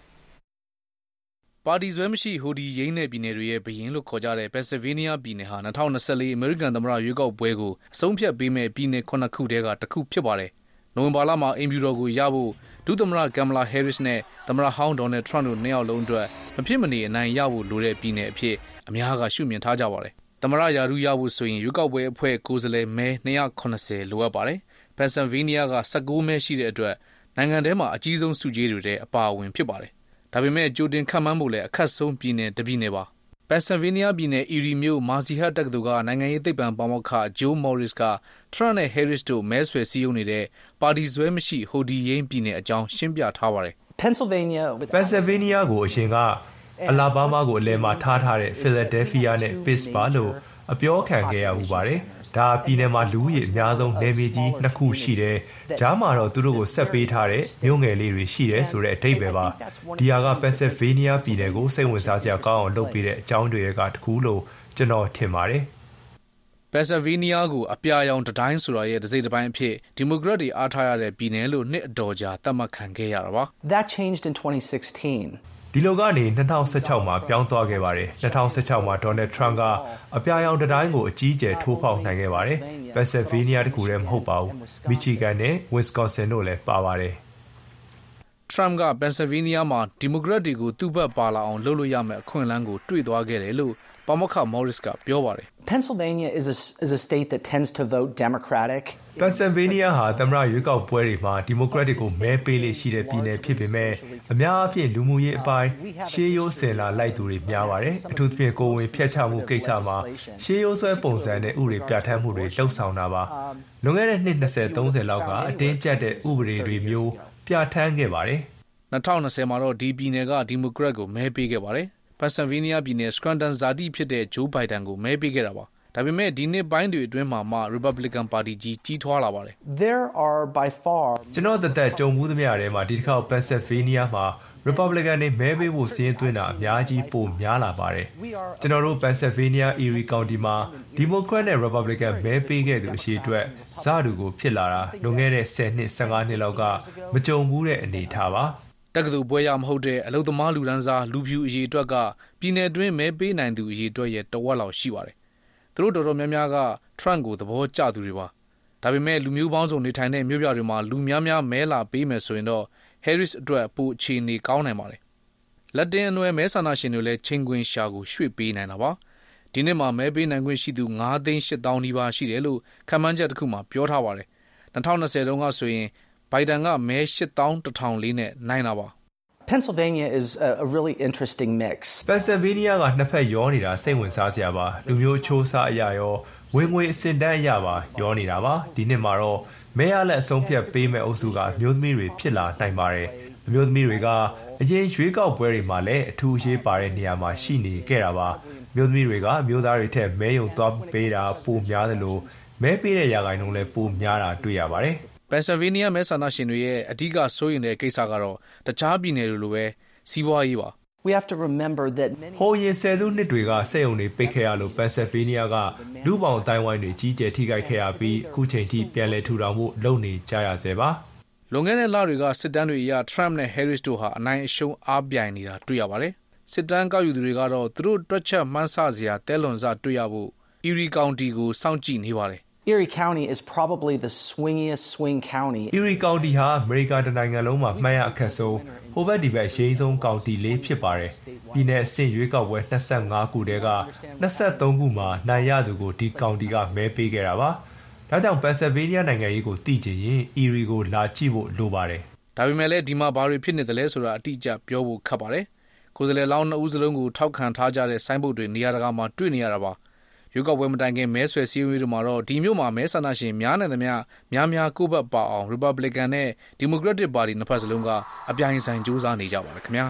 ပါတီဆွဲမရှိဟိုဒီယိမ်းတဲ့ပြည်နယ်တွေရဲ့ဘရင်လို့ခေါ်ကြတဲ့ပန်ဆယ်ဗေးနီးယားပြည်နယ်ဟာ2024အမေရိကန်သမ္မတရွေးကောက်ပွဲကိုအဆုံးဖြတ်ပေးမဲ့ပြည်နယ်9ခုထဲကတစ်ခုဖြစ်ပါတယ်နိုဝင်ဘာလမှာအင်ဖြူတော်ကိုရဖို့ဒုသမ္မတကမ်မလာဟဲရစ်နဲ့သမ္မတဟောင်းဒေါ်နယ်ထရမ့်တို့နှစ်ယောက်လုံးအတွက်မဖြစ်မနေအနိုင်ရဖို့လိုတဲ့ပြည်နယ်အဖြစ်အများကရှုမြင်ထားကြပါတယ်သမ္မတရာထူးရဖို့ဆိုရင်ရွေးကောက်ပွဲအဖွဲ့ကိုယ်စားလှယ်မဲ290လိုအပ်ပါတယ်ပန်ဆယ်ဗေးနီးယားက19မဲရှိတဲ့အတွက်နိုင်ငံထဲမှာအကြီးဆုံးစုကြီးတွေထဲအပါအဝင်ဖြစ်ပါတယ်ဒါပေမဲ့ကြိုတင်ခန့်မှန်းဖို့လည်းအခက်ဆုံးပြည်နယ်တစ်ပြည်နယ်ပါပန်ဆယ်ဗေးနီးယားပြည်နယ်အီရီမြို့မာစီဟတ်တက္ကသိုလ်ကနိုင်ငံရေးသိပ္ပံပါမောက္ခဂျိုးမော်ရစ်ကထရမ့်နဲ့ဟဲရစ်တို့မဲဆွယ်စည်းရုံးနေတဲ့ပါတီဆွဲမရှိဟိုဒီယိမ်းပြည်နယ်အကြောင်းရှင်းပြထားပါတယ်ပန်ဆယ်ဗေးနီးယားကိုအရင်ကအလာဘားမားကိုအလယ်မှာထားတဲ့ဖီလာဒဲလ်ဖီးယားနဲ့ပစ်ပါလို့အပြောခံခဲ့ရမှုပါတယ်ဒါပြည်နယ်မှာလူဦးရေအများဆုံးနယ်မြေကြီးနှစ်ခုရှိတယ်ကြားမှာတော့သူတို့ကိုဆက်ပေးထားတဲ့မြို့ငယ်လေးတွေရှိတယ်ဆိုတဲ့အဓိပ္ပာယ်ပါဒီဟာကပန်ဆယ်ဗေးနီးယားပြည်နယ်ကိုစိတ်ဝင်စားစရာကောင်းအောင်လုပ်ပေးတဲ့အကြောင်းတွေကတစ်ခုလို့ကျွန်တော်ထင်ပါတယ်ပန်ဆယ်ဗေးနီးယားကိုအပြာရောင်တတိုင်းဆိုတာရဲ့တစ်စိတ်တစ်ပိုင်းအဖြစ်ဒီမိုကရက်တွေအားထားရတဲ့ပြည်နယ်လို့နှစ်အတော်ကြာသတ်မှတ်ခံခဲ့ရတာပါ That changed in 2016ဒီလိုကနေ2016မှာပြောင်းသွားခဲ့ပါတယ်2016မှာဒေါ်နယ်ထရမ့်ကအပြာရောင်တတိုင်းကိုအကြီးအကျယ်ထိုးဖောက်နိုင်ခဲ့ပါတယ်ပန်ဆယ်ဗေးနီးယားတခုတည်းမဟုတ်ပါဘူးမီချီဂန်နဲ့ဝစ်စကွန်ဆင်တို့လည်းပါပါတယ်ထရမ့်ကပန်ဆယ်ဗေးနီးယားမှာဒီမိုကရက်တွေကိုသူ့ဘက်ပါလာအောင်လုပ်လို့ရမယ့်အခွင့်အလမ်းကိုတွေ့သွားခဲ့တယ်လို့ပါမောက္ခမော်ရစ်ကပြောပါတယ် Pennsylvania is a state that tends to vote Democratic Pennsylvania ဟာသမ္မတရွေးကောက်ပွဲတွေမှာဒီမိုကရက်တစ်ကိုမဲပေးလေရှိတဲ့ပြည်နယ်ဖြစ်ပေမဲ့အများအပြားလူမှုရေးအပိုင်းရှေးရိုးစင်လာလိုက်သူတွေများပါတယ်အထူးသဖြင့်ကိုယ်ဝင်ဖျက်ချမှုကိစ္စမှာရှေးရိုးဆွဲပုံစံနဲ့ဥပဒေပြဋ္ဌာန်းမှုတွေလှုပ်ဆောင်တာပါလွန်ခဲ့တဲ့နှစ်20-30လောက်ကအတင်းကျပ်တဲ့ဥပဒေတွေမျိုးပြဋ္ဌာန်းခဲ့ပါတယ် 2020မှာတော့ဒီပြည်နယ်ကဒီမိုကရက်ကိုမဲပေးခဲ့ပါတယ်ပန်ဆယ်ဗေးနီးယားပြည်နယ်စကွန်တန်ဇာတိဖြစ်တဲ့ဂျိုးဘိုင်ဒန်ကိုမဲပေးခဲ့တာပါဒါပေမဲ့ဒီနှစ်ပိုင်းတွေအတွင်းမှာရီပတ်ဘလီကန်ပါတီကြီးထွားလာပါတယ် There are by far ကျွန်တော်သက်ကြုံမှုသမျှထဲမှာဒီတစ်ခါပန်ဆယ်ဗေးနီးယားမှာ Republican တွေမဲပေးဖို့စီးရင်သွင်းတာအများကြီးပိုများလာပါတယ်ကျွန်တော်တို့ပန်ဆယ်ဗေးနီးယား Erie County မှာ Democrat နဲ့ Republican မဲပေးခဲ့သူအရှိအတွက်စတူကိုဖြစ်လာတာလွန်ခဲ့တဲ့10နှစ်15နှစ်လောက်ကမကြုံဘူးတဲ့အနေထားပါတက္ကသိုလ်ပွဲရမဟုတ်တဲ့အလုပ်သမားလူဒန်းစားလူဖြူအရေးအတွက်ကပြည်နယ်တွင်းမဲပေးနိုင်သူအရေးအတွက်ရဲ့တဝက်လောက်ရှိပါတယ်သူတို့တော်တော်များများကထရမ့်ကိုသဘောကျသူတွေပါဒါပေမဲ့လူမျိုးပေါင်းစုံနေထိုင်တဲ့မြို့ပြတွေမှာလူများများမဲလာပေးမယ်ဆိုရင်တော့ဟဲရစ်အတွက်ပိုအခြေအနေကောင်းနိုင်ပါတယ်လက်တင်အနွယ်မဲဆန္ဒရှင်တွေလည်းချိန်ခွင်ရှာကိုရွှေ့ပေးနိုင်တာပါဒီနှစ်မှာမဲပေးနိုင်ခွင့်ရှိသူ9,800,000နီးပါးရှိတယ်လို့ခန့်မှန်းချက်တစ်ခုမှာပြောထားပါတယ်2020တုန်းကဆိုရင်ဘိုင်ဒန်ကမဲ8,100နဲ့နိုင်တာပါ Pennsylvania is a really interesting mix. Pennsylvania ကနှစ်ဖက်ရောနေတာစိတ်ဝင်စားစရာပါလူမျိုးချိုးစားအရာရောဝင်ငွေအစင်တန်းအရာပါရောနေတာပါဒီနှစ်မှာတော့မဲရလက်အဆုံးဖြတ်ပေးမဲ့အုပ်စုကအမျိုးသမီးတွေဖြစ်လာနိုင်ပါတယ်အမျိုးသမီးတွေကအရင်ရွေးကောက်ပွဲတွေမှာလည်းအထူးရေးပါတဲ့နေရာမှာရှိနေခဲ့တာပါအမျိုးသမီးတွေကအမျိုးသားတွေထက်မဲယုံသွားပေးတာပိုများတယ်လို့မဲပေးတဲ့ရာဂိုင်နှုန်းလည်းပိုများတာတွေ့ရပါတယ်ပန်ဆယ်ဗေးနီးယားမဲဆန္ဒရှင်တွေရဲ့အဓိကစိုးရိမ်တဲ့ကိစ္စကတော့တခြားပြည်နယ်တွေလိုပဲစီးပွားရေးပါ We have to remember that ဟိုရင်ဆယ်စုနှစ်တွေကစက်ရုံတွေပိတ်ခဲ့ရလို့ပန်ဆယ်ဗေးနီးယားကလူပေါင်းအတိုင်းဝိုင်းတွေကြီးကျယ်ထိခိုက်ခဲ့ရပြီးအခုချိန်ထိပြန်လည်ထူထောင်မှုလုပ်နေကြရဆဲပါလွန်ခဲ့တဲ့လတွေကစစ်တမ်းတွေအရထရမ့်နဲ့ဟဲရစ်တို့ဟာအနိုင်အရှုံးအားပြိုင်နေတာတွေ့ရပါတယ်စစ်တမ်းကောက်ယူသူတွေကတော့သူတို့တွက်ချက်မှန်းဆစရာတဲလွန်စတွေ့ရဖို့ Erie County ကိုစောင့်ကြည့်နေပါတယ် Erie County is probably the swingiest swing county. Erie County ဟာအမေရိကန်နိုင်ငံလုံးမှာမှတ်ရအခက်ဆုံးဟိုဘက်ဒီဘက်အရေးဆုံးကောင်တီလေးဖြစ်ပါတယ်။ပြည်내အဆင့်ရွေးကောက်ပွဲ25ခုတည်းက23ခုမှာနိုင်ရသူကိုဒီကောင်တီကမဲပေးခဲ့တာပါ။ဒါကြောင့် Pennsylvania နိုင်ငံရေးကိုသိချင်ရင် Erie ကိုလာကြည့်ဖို့လိုပါတယ်။ဒါပေမဲ့လည်းဒီမှာဘာတွေဖြစ်နေတယ်လဲဆိုတာအတိအကျပြောဖို့ခက်ပါတယ်။ကိုယ်စားလှယ်လောင်း2ဦးစလုံးကိုထောက်ခံထားကြတဲ့ဆိုင်းဘုတ်တွေနေရာတကာမှာတွေ့နေရတာပါ။ရွေးကောက်ပွဲမတိုင်ခင်မဲဆွယ်စည်းဝေးတွေမှာတော့ဒီမျိုးမှာမဲဆန္ဒရှင်များနေသမျှများကိုယ့်ဘက်ပါအောင် Republican နဲ့ Democratic Party နှစ်ဖက်စလုံးကအပြိုင်ဆိုင်စူးစမ်းနေကြပါတယ်ခင်ဗျာ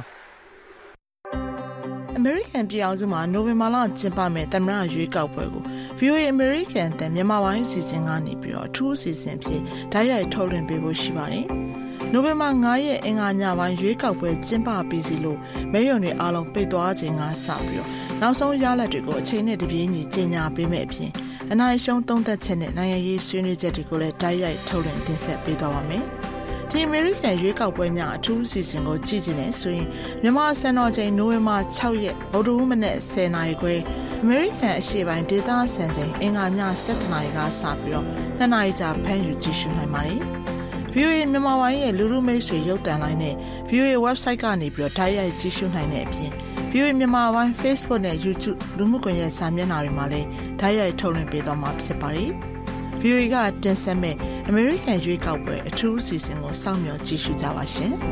။ American ပြည်အောင်စုမှာနိုဝင်ဘာလကျင်းပမယ့်သမ္မတရွေးကောက်ပွဲကို VOA American တန်မြန်မာပိုင်းအစီအစဉ်ကနေပြီးတော့အထူးအစီအစဉ်ဖြစ်ဓာတ်ရိုက်ထုတ်လွှင့်ပေးဖို့ရှိပါတယ်။နိုဝင်ဘာ9ရက်အင်္ဂါညပိုင်းရွေးကောက်ပွဲကျင်းပပြီးစီလို့မဲရုံတွေအားလုံးပိတ်သွားချိန်ကစပြီးတော့နောက်ဆုံးရလဒ်တွေကိုအချိန်နဲ့တပြေးညီကြေညာပေးမယ့်အပြင်အနိုင်ရှုံးသုံးသက်ချက်နဲ့နိုင်ငံရေးဆွေးနွေးချက်တွေကိုလည်းတိုက်ရိုက်ထုတ်လွှင့်တင်ဆက်ပေးသွားပါမယ်။ဒီ American ရွေးကောက်ပွဲညအထူးအစီအစဉ်ကိုကြည့်ချင်တယ်ဆိုရင်မြန်မာစံတော်ချိန်နိုဝင်ဘာ6ရက်ဗုဒ္ဓဟူးမနက်10:00 နာရီခွဲ American အရှေ့ပိုင်းဒေသစံချိန်အင်္ဂါည7:00 နာရီကစပြီးတော့2 နာရီကြာဖမ်းယူကြည့်ရှုနိုင်ပါတယ်။ VOA မြန်မာပိုင်းရဲ့လူလူမိတ်ဆွေရုပ်သံလိုင်းနဲ့ VOA website ကနေပြီးတော့တိုက်ရိုက်ကြည့်ရှုနိုင်တဲ့အပြင်VOA မြန်မာပိုင်း Facebook နဲ့ YouTube လူမှုကွန်ရက်စာမျက်နှာတွေမှာလည်းတိုက်ရိုက်ထုတ်လွှင့်ပေးသွားမှာဖြစ်ပါတယ်။ VOA ကတင်ဆက်မဲ့ American ရွေးကောက်ပွဲအထူးအစီအစဉ်ကိုစောင့်မျှော်ကြည့်ရှုကြပါရှင်။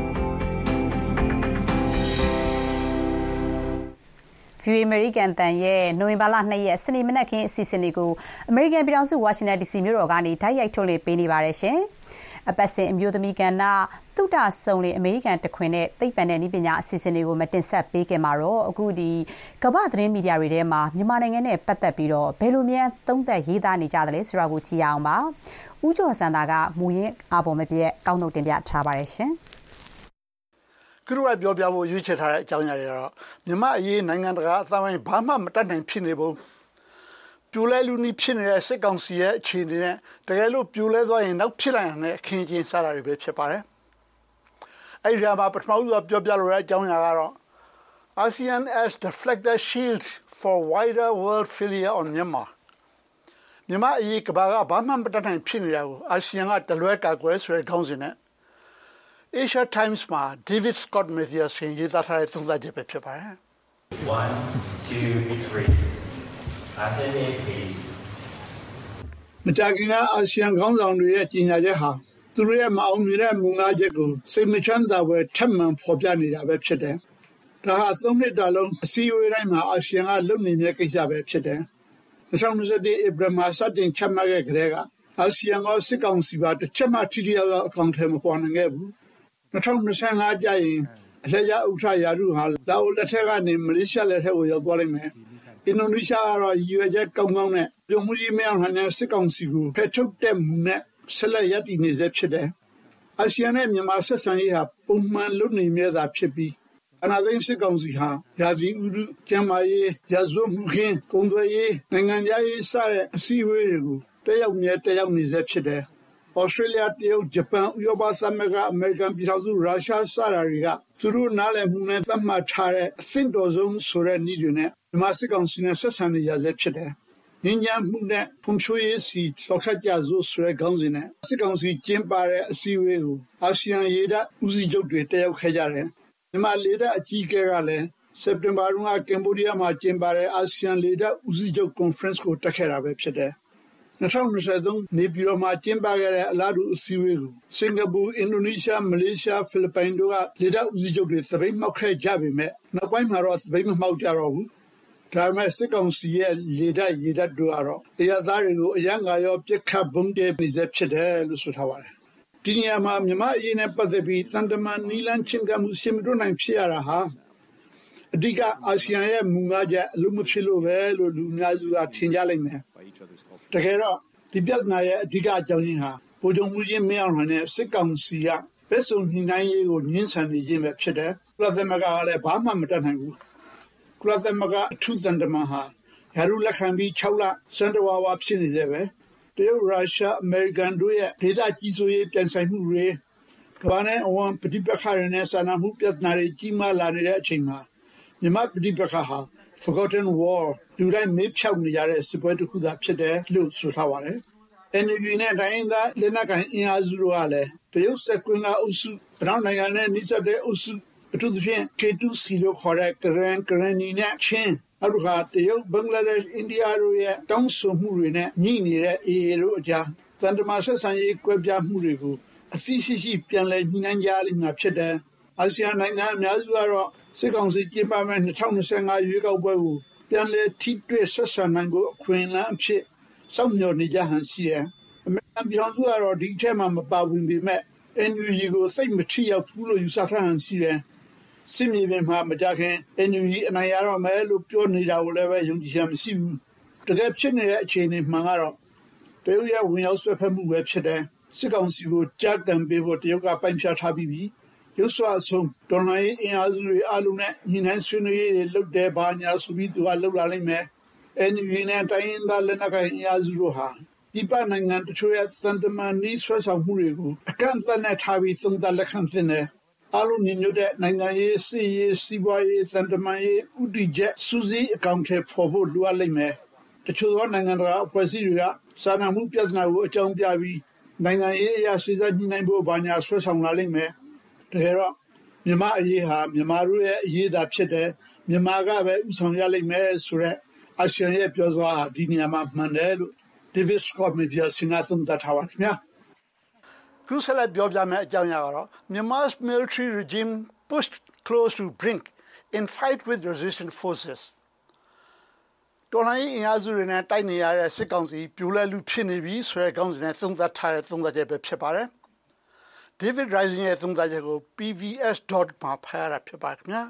VOA American တန်ရဲ့နိုဝင်ဘာလ2ရက်စနေမနက်ခင်းအစီအစဉ်တွေကို American ပြည်ထောင်စု Washington DC မြို့တော်ကနေတိုက်ရိုက်ထုတ်လွှင့်ပေးနေပါတယ်ရှင်။အပတ်စဉ်အမျိုးသမီးကဏ္ဍသုတစုံလင်အမေရိကန်တခွင်နဲ့သိပ္ပံနဲ့နည်းပညာအစီအစဉ်တွေကိုမတင်ဆက်ပေးခင်မှာတော့အခုဒီကမ္ဘာသတင်းမီဒီယာတွေထဲမှာမြန်မာနိုင်ငံနဲ့ပတ်သက်ပြီးတော့ဘယ်လိုများသုံးသပ်ရေးသားနေကြသလဲဆိုတာကိုကြည့်ရအောင်ပါ။ဦးကျော်စံသာကမူရင်းအပေါ်မပြည့်ကောက်နှုတ်တင်ပြထားပါတယ်ရှင်။သူတို့ကပြောပြဖို့ရွေးချယ်ထားတဲ့အကြောင်းအရာတွေကတော့မြန်မာအရေးနိုင်ငံတကာအသံပိုင်းဘာမှမတတ်နိုင်ဖြစ်နေဘူးပြိုလဲလူနီးဖြစ်နေတဲ့စစ်ကောင်စီရဲ့အခြေအနေနဲ့တကယ်လို့ပြိုလဲသွားရင်နောက်ဖြစ်လာတဲ့အခင်းကျင်းစတာတွေပဲဖြစ်ပါတယ်။အဲဒီကမှာပထမဦးဆုံးပြောပြလိုတဲ့အကြောင်းအရာကတော့ ASEAN as deflector shield for wider world failure on Myanmar မြန်မာအရေးကဘာကဘာမှမတတ်နိုင်ဖြစ်နေတာကိုအာဆီယံကတလွဲကာကွယ်ဆိုတဲ့ခေါင်းစဉ်နဲ့ Asia Times မှာ David Scott Mathias ရေးသားထားတဲ့သုံးသပ်ချက်ပဲဖြစ်ပါတယ်။ 1, 2, 3 မကြာခင်ကအာဆီယံခေါင်းဆောင်တွေရဲ့ကြီးညာချက်ဟာသူတို့ရဲ့မအောင်မြင်တဲ့မူငါးချက်ကိုစိတ်မချမ်းသာပဲထပ်မံဖော်ပြနေတာပဲဖြစ်တယ်။ဒါဟာ3နှစ်တာလုံးအစည်းအဝေးတိုင်းမှာအာဆီယံကလုပ်နေတဲ့ကိစ္စပဲဖြစ်တယ်။2021 ဧပြီမှာစတင်ချမှတ်ခဲ့တဲ့ကအာဆီယံကစစ်ကောင်စီပါတစ်ချက်မှထိထိရောက်ရောက်အကောင့်ထဲမပေါ်နိုင်ခဲ့ဘူး။2025ကျရင်အလှည့်ကျဥက္ကဋ္ဌရာထူးဟာလာအိုလက်ထက်ကနေမလေးရှားလက်ထက်ကိုရောက်သွားလိမ့်မယ်။အင်ဒိုနီးရှားကတော့ရွေချက်ကောင်းကောင်းနဲ့ပြုံမှုကြီးမြောင်ဟန်နဲ့စစ်ကောင်စီကိုဖယ်ထုတ်တဲ့မူနဲ့ဆက်လက်ရည်တည်နေစေဖြစ်တယ်။အာဆီယံနဲ့မြန်မာဆက်ဆံရေးဟာပုံမှန်လုပ်နေမြဲတာဖြစ်ပြီးအနာသိန်းစစ်ကောင်စီဟာရာဇီဥရုကျမ်းမာရေးရာဇဝမှုခင်းကုန်သွယ်ရေးနိုင်ငံရေးစတဲ့အစည်းအဝေးတွေကိုတက်ရောက်နေစေဖြစ်တယ်။ဩစတြေးလျတရုတ်ဂျပန်ဥရောပသမဂ္ဂအမေရိကန်ပြည်ထောင်စုရုရှားစတာတွေကသူတို့နားလည်မှုနဲ့သတ်မှတ်ထားတဲ့အဆင့်တော်ဆုံးဆိုတဲ့နည်းတွေနဲ့မြန်မာစစ်ကောင်စီနဲ့ဆက်ဆံနေရဆဲဖြစ်တယ်။ငြိမ်းချမ်းမှုနဲ့ဖွံ့ဖြိုးရေးစီဆောက်ခတ်ကြစို့ဆိုတဲ့ခေါင်းစဉ်နဲ့စစ်ကောင်စီကျင်းပတဲ့အစည်းအဝေးကိုအာဆီယံရေတပ်ဦးစီးချုပ်တွေတက်ရောက်ခဲ့ကြတယ်။မြန်မာလေတပ်အကြီးအကဲကလည်းစက်တင်ဘာလကကမ်ဘောဒီးယားမှာကျင်းပတဲ့အာဆီယံလေတပ်ဦးစီးချုပ် conference ကိုတက်ခဲ့တာပဲဖြစ်တယ်။2023နေပြည်တော်မှာကျင်းပခဲ့တဲ့အလားတူအစည်းအဝေးကိုစင်ကာပူအင်ဒိုနီးရှားမလေးရှားဖိလစ်ပိုင်တို့ကလေတပ်ဦးစီးချုပ်တွေသပိတ်မှောက်ခဲ့ကြပေမဲ့နောက်ပိုင်းမှာတော့သပိတ်မမှောက်ကြတော့ဘူး။ဒါပေမဲ့စစ်ကောင်စီရဲ့လေတပ်ရေတပ်တို့ကတော့အရသားတွေကိုအရန်ငါရောပြစ်ခတ်ဘုံတဲပြီးစေဖြစ်တယ်လို့ဆိုထားပါတယ်။ဒီနေရာမှာမြန်မာအရေးနဲ့ပတ်သက်ပြီးသံတမန်နီလန်ချင်းကမှုရှင်းမတို့နိုင်ဖြစ်ရတာဟာအဓိကအာဆီယံရဲ့မူငါးချက်အလုံးမဖြစ်လို့ပဲလို့လူအများစုကထင်ကြလိမ့်မယ်။တကယ်တော့ဒီပြဿနာရဲ့အဓိကအကြောင်းရင်းဟာဗိုလ်ချုပ်မှုကြီးမင်းအောင်လှိုင်နဲ့စစ်ကောင်စီကဘက်စုံညှိနှိုင်းရေးကိုညှင်းဆန်နေခြင်းပဲဖြစ်တယ်။ကုလသမဂ္ဂကလည်းဘာမှမတတ်နိုင်ဘူး။ကုလသမဂ္ဂအထူးသံတမန်ဟာယာရုလက်ခံပြီး6လစံတဝါဝါဖြစ်နေသေးပဲ။တရုတ်ရုရှားအမေရိကန်တို့ရဲ့ဒေသကြီးစိုးရေးပြန်ဆိုင်မှုတွေကမ္ဘာနဲ့အဝန်ပဋိပက္ခတွေနဲ့စာနာမှုပြဿနာတွေကြီးမားလာနေတဲ့အချိန်မှာမြန်မာပဋိပက္ခဟာ forgotten war လူတိုင်းမေးဖြောက်နေရတဲ့စစ်ပွဲတစ်ခုသာဖြစ်တယ်လို့ဆိုထားပါတယ် NUG နဲ့တိုင်းရင်းသားလက်နက်ကိုင်အင်အားစုတို့ကလည်းတရုတ်စက်ကွင်းကအုပ်စုဗြောင်းနိုင်ငံနဲ့နှိစက်တဲ့အုပ်စုအထူးသဖြင့် K2C လို့ခေါ်တဲ့ကရနီနဲ့ချင်းနောက်တစ်ခါတရုတ်ဘင်္ဂလားဒေ့ရှ်အိန္ဒိယတို့ရဲ့တောင်းဆိုမှုတွေနဲ့ညှိနေတဲ့ AA တို့အကြားသံတမန်ဆက်ဆံရေးကွဲပြားမှုတွေကိုအသိရှိပြန်လည်ညှိနှိုင်းကြလိမ့်မှာဖြစ်တယ်။အာဆီယံနိုင်ငံအများစုကတော့စစ်ကောင်စီကျင်းပမဲ့2025ရွေးကောက်ပွဲကိုပြန်လည်ထိတွေ့ဆက်ဆံနိုင်ဖို့အခွင့်အလမ်းအဖြစ်စောင့်မျှော်နေကြဟန်ရှိတယ်။အမေရိကန်ပြည်ထောင်စုကတော့ဒီအချက်မှမပါဝင်ပေမဲ့ NUG ကိုစိတ်မထိရောက်ဘူးလို့ယူဆထားဟန်ရှိတယ်။စစ်မြေပြင်မှာမကြခင် NUG အနိုင်ရတော့မယ်လို့ပြောနေတာကိုလည်းပဲယုံကြည်ရမရှိဘူး။တကယ်ဖြစ်နေတဲ့အခြေအနေမှန်ကတော့တရုတ်ရဲ့ဝင်ရောက်ဆွဲဖက်မှုပဲဖြစ်တယ်။စစ်ကောင်စီကိုကြားကန်ပေးဖို့တရုတ်ကပိုင်ဖြတ်ထားပြီးပြီ။ရုပ်စွာအဆုံးဒေါ်လာရေးအင်အားစုတွေအလုံးနဲ့ညှိနှိုင်းဆွေးနွေးရေးတွေလုပ်တဲ့ဘာညာဆိုပြီးသူကလုပ်လာနိုင်မယ်။ NUG နဲ့တိုင်းရင်းသားလက်နက်ကိုင်အင်အားစုတို့ဟာဒီပနိုင်ငံတချို့ရဲ့စံတမန်နည်းဆွဲဆောင်မှုတွေကိုအကန့်အသတ်နဲ့ထားပြီးသုံးသပ်လက်ခံသင့်တယ်။အလုံးညီညွတ်တဲ့နိုင်ငံရေးစစ်ရေးစီးပွားရေးစံတမန်ရေးဥတီချက်စူးစီးအကောင့်ထဲပေါ်ဖို့လိုအပ်လိမ့်မယ်။တချို့သောနိုင်ငံတကာအဖွဲ့အစည်းတွေကစာနာမှုပြဿနာကိုအကြောင်းပြပြီးနိုင်ငံရေးအရာရှိစားညှိနှိုင်းဖို့ဘာညာဆွဲဆောင်လာလိမ့်မယ်။တကယ်တော့မြန်မာအရေးဟာမြန်မာတို့ရဲ့အရေးသာဖြစ်တယ်။မြန်မာကပဲဥဆောင်ရလိမ့်မယ်ဆိုတဲ့အာဆီယံရဲ့ပြောစကားဟာဒီနေရာမှာမှန်တယ်လို့ David Scott Media စင်ကာသုံးသပ်ထားပါခင်ဗျာ။ခုဆက်လက်ပြောပြမယ့်အကြောင်းအရာကတော့ Myanmar's military regime pushed close to brink in fight with resistant forces တော်လိုင်းအင်အားစုတွေနဲ့တိုက်နေရတဲ့စစ်ကောင်စီပြိုလဲလူဖြစ်နေပြီဆိုတဲ့ခေါင်းစဉ်နဲ့သုံးသပ်ထားတဲ့သုံးသပ်ချက်ပဲဖြစ်ပါတယ်။ David Rising ရဲ့သုံးသပ်ချက်ကို pvs.com မှာဖတ်ရတာဖြစ်ပါခင်ဗျာ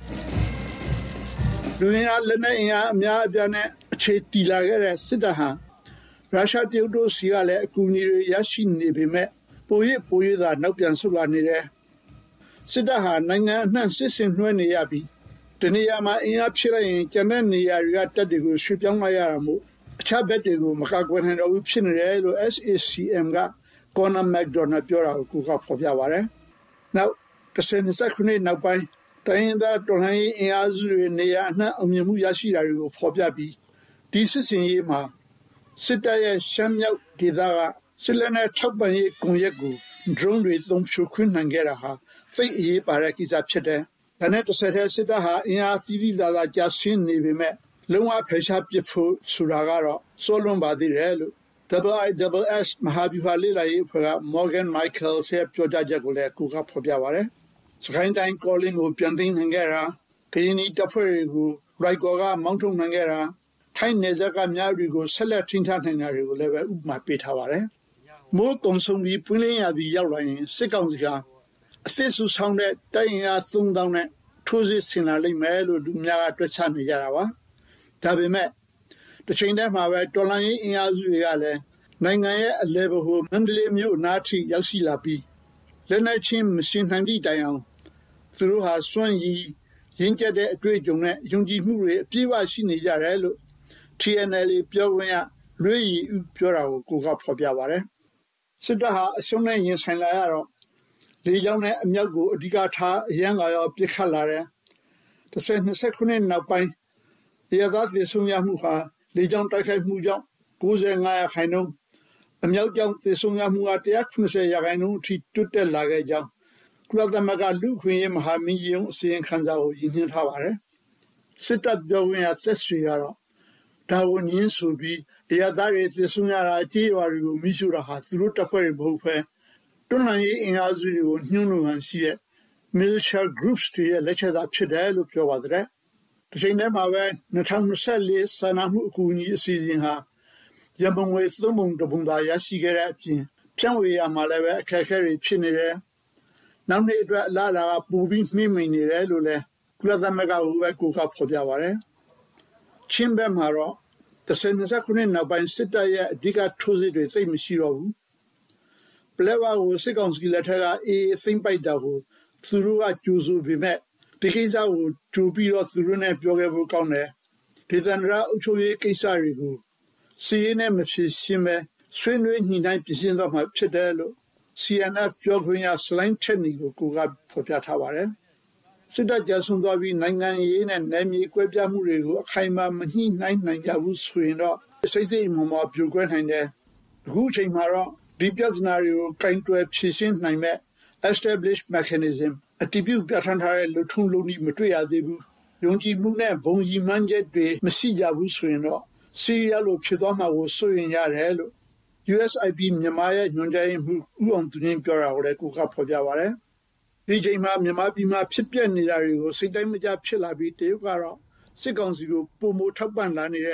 ။လူရင်းအားလက်နက်အင်အားအများအပြားနဲ့အခြေတည်လာခဲ့တဲ့စစ်တပ်ဟာရုရှားတရုတ်တို့စီကလည်းအကူအညီတွေရရှိနေပေမဲ့ပိုရသာနောက်ပြန်ဆုတ်လာနေတယ်။စစ်တပ်ဟာနိုင်ငံအနှံ့စစ်ဆင်နှွှဲနေရပြီးတနေရာမှာအင်အားဖြစ်လိုက်ရင်ကျန်တဲ့နေရာတွေကတပ်တွေကိုရွှေ့ပြောင်းလိုက်ရတာမို့အခြားဘက်တွေကိုမကာကွယ်နိုင်တော့ဘူးဖြစ်နေတယ်လို့ SACM က Conor McDonald ပြောတာကိုဖော်ပြပါတယ်။နောက်2020ခုနှစ်နောက်ပိုင်းတိုင်းရင်းသားတော်လှန်ရေးအင်အားစုတွေနေရာအနှံ့အောင်မြင်မှုရရှိတာတွေကိုဖော်ပြပြီးဒီစစ်စင်ရေးမှာစစ်တပ်ရဲ့ရှမ်းမြောက်ဒေသကစစ်လက်နက်ထောက်ပံ့ရေးကွန်ရက်ကို drone တွေသုံးဖြိုခွင်းနိုင်ခဲ့တာဟာသိအရေးပါတဲ့ကိစ္စဖြစ်တယ်။ဒါနဲ့တစ်ဆက်တည်းစစ်တပ်ဟာအင်အားသီးသီးသာသာကျဆင်းနေပေမဲ့လုံးဝဖယ်ရှားပစ်ဖို့ဆိုတာကတော့စောလွန်ပါသေးတယ်လို့ IISS မဟာဗျူဟာလေ့လာရေးအဖွဲ့က Morgan Michael ရဲ့ပြောကြားချက်ကိုလည်းကိုကဖော်ပြပါတယ်။စကိုင်းတိုင်းကောလင်းကိုပြန်သိမ်းနိုင်ခဲ့တာကရင်နီတပ်ဖွဲ့တွေကိုရိုက်ကော်ကမောင်းထုတ်နိုင်ခဲ့တာထိုင်းနယ်စပ်ကများတွေကိုဆက်လက်ထိန်းထားနိုင်တာတွေကိုလည်းပဲဥပမာပေးထားပါတယ်။မိုးကုံဆုံးပြီးပွင့်လင်းရာသီရောက်လာရင်စစ်ကောင်စီကအစစ်ဆူဆောင်တဲ့တိုက်ရင်အား3000နဲ့ထိုးစစ်ဆင်လာလိမ့်မယ်လို့လူများကတွက်ချနေကြတာပါ။ဒါပေမဲ့တစ်ချိန်တည်းမှာပဲတော်လှန်ရေးအင်အားစုတွေကလည်းနိုင်ငံရဲ့အလဲဘဟုမန္တလေးမြို့အနားထိရောက်ရှိလာပြီးလက်နက်ချင်းမရှင်းနိုင်သည့်တိုင်အောင်သူတို့ဟာစွန့်ရည်ရင်းကျက်တဲ့အတွေ့အကြုံနဲ့ယုံကြည်မှုတွေအပြည့်အဝရှိနေကြတယ်လို့ TNL ပြောခွင့်ရလွေးရီပြောတာကိုကဖော်ပြပါတယ်။စစ်တပ်ဟာအရှုံးနဲ့ရင်ဆိုင်လာရတော့လေကြောင်းနဲ့အမြောက်ကိုအဓိကထားအရန်ကရောပြစ်ခတ်လာတယ်။2020ခုနှစ်နောက်ပိုင်းရသသေဆုံးရမှုဟာလေကြောင်းတိုက်ခိုက်မှုကြောင့်95%အမြောက်ကြောင့်သေဆုံးရမှုက190%အထိတွတ်တက်လာခဲ့ကြောင်းကုလသမဂ္ဂလူ့အခွင့်အရေးမဟာမင်းကြီးရုံးအစီရင်ခံစာကိုရည်ညွှန်းထားပါတယ်။စစ်တပ်ပြောခွင့်ရသက်ဆွေကတော့ဒါကိုညင်းဆိုပြီးအရသားတွေသေဆုံးရတာကြေးရွာတွေကိုမိရှုတာဟာသူတို့တပ်ဖွဲ့တွေမဟုတ်ဘဲတွန်းလှန်ရေးအင်အားစုတွေကိုညှို့နှိုဟန်ရှိတဲ့ military groups တွေရဲ့လက်ချက်သာဖြစ်တယ်လို့ပြောပါတယ်။ဒီချိန်ထဲမှာပဲ2024စာနာမှုအကူအညီအစီအစဉ်ဟာရန်ပုံငွေ3ပုံတပုံသာရရှိခဲ့တဲ့အပြင်ဖြန့်ဝေရမှာလည်းပဲအခက်အခဲတွေဖြစ်နေတယ်။နောက်နေ့အတွက်အလားအလာကပိုပြီးနှိမ့်မိန်နေတယ်လို့လည်းကုလသမဂ္ဂကကိုကဖော်ပြပါတယ်။ချင်းဘက်မှာတော့2020ခုနှစ်နောက်ပိုင်းစစ်တပ်ရဲ့အဓိကထိုးစစ်တွေသိပ်မရှိတော့ဘူး။ပလက်ဝကိုစစ်ကောင်စီလက်ထက်ကသိမ်းပိုက်တာကိုသူတို့ကကြိုးဆိုပေမဲ့ဒီကိစ္စကိုကြိုပြီးတော့သူတို့နဲ့ပြောခဲ့ဖို့ကောင်းတယ်။ဒေသန္တရအုပ်ချုပ်ရေးကိစ္စတွေကိုစီးရဲနဲ့မဖြစ်ရှင်းပဲဆွေးနွေးညှိနှိုင်းပြင်ဆင်တော့မှဖြစ်တယ်လို့ CNF ပြောခွင့်ရ Slime Technique ကိုကဖော်ပြထားပါတယ်။စစ်တပ်ကြဆုံးသွားပြီးနိုင်ငံရေးနဲ့နယ်မြေကွဲပြားမှုတွေကိုအခိုင်အမာမညှိနှိုင်းနိုင်ကြဘူးဆိုရင်တော့စိတ်စိတ်မောမောပြိုကွဲနိုင်တယ်။အခုအချိန်မှာတော့ဒီပြဿနာတွေကိုကင်တွယ်ဖြေရှင်းနိုင်မဲ့ established mechanism အတည်ပြုပြဋ္ဌာန်းထားတဲ့လုပ်ထုံးလုပ်နည်းမတွေ့ရသေးဘူးယုံကြည်မှုနဲ့ဘုံရည်မှန်းချက်တွေမရှိကြဘူးဆိုရင်တော့ဆီးရီးယားလိုဖြစ်သွားမှာကိုစိုးရင်ရတယ်လို့ USIP မြန်မာရဲ့ညွှန်ကြားရေးမှူးဦးအောင်သူငင်းပြောတာကိုလည်းကိုကဖော်ပြပါတယ်ဒီချိန်မှာမြန်မာပြည်မှာဖြစ်ပျက်နေတာတွေကိုစိတ်တိုင်းမကြဖြစ်လာပြီးတရုတ်ကတော့စစ်ကောင်စီကိုပုံမထောက်ပံ့လာနေတယ်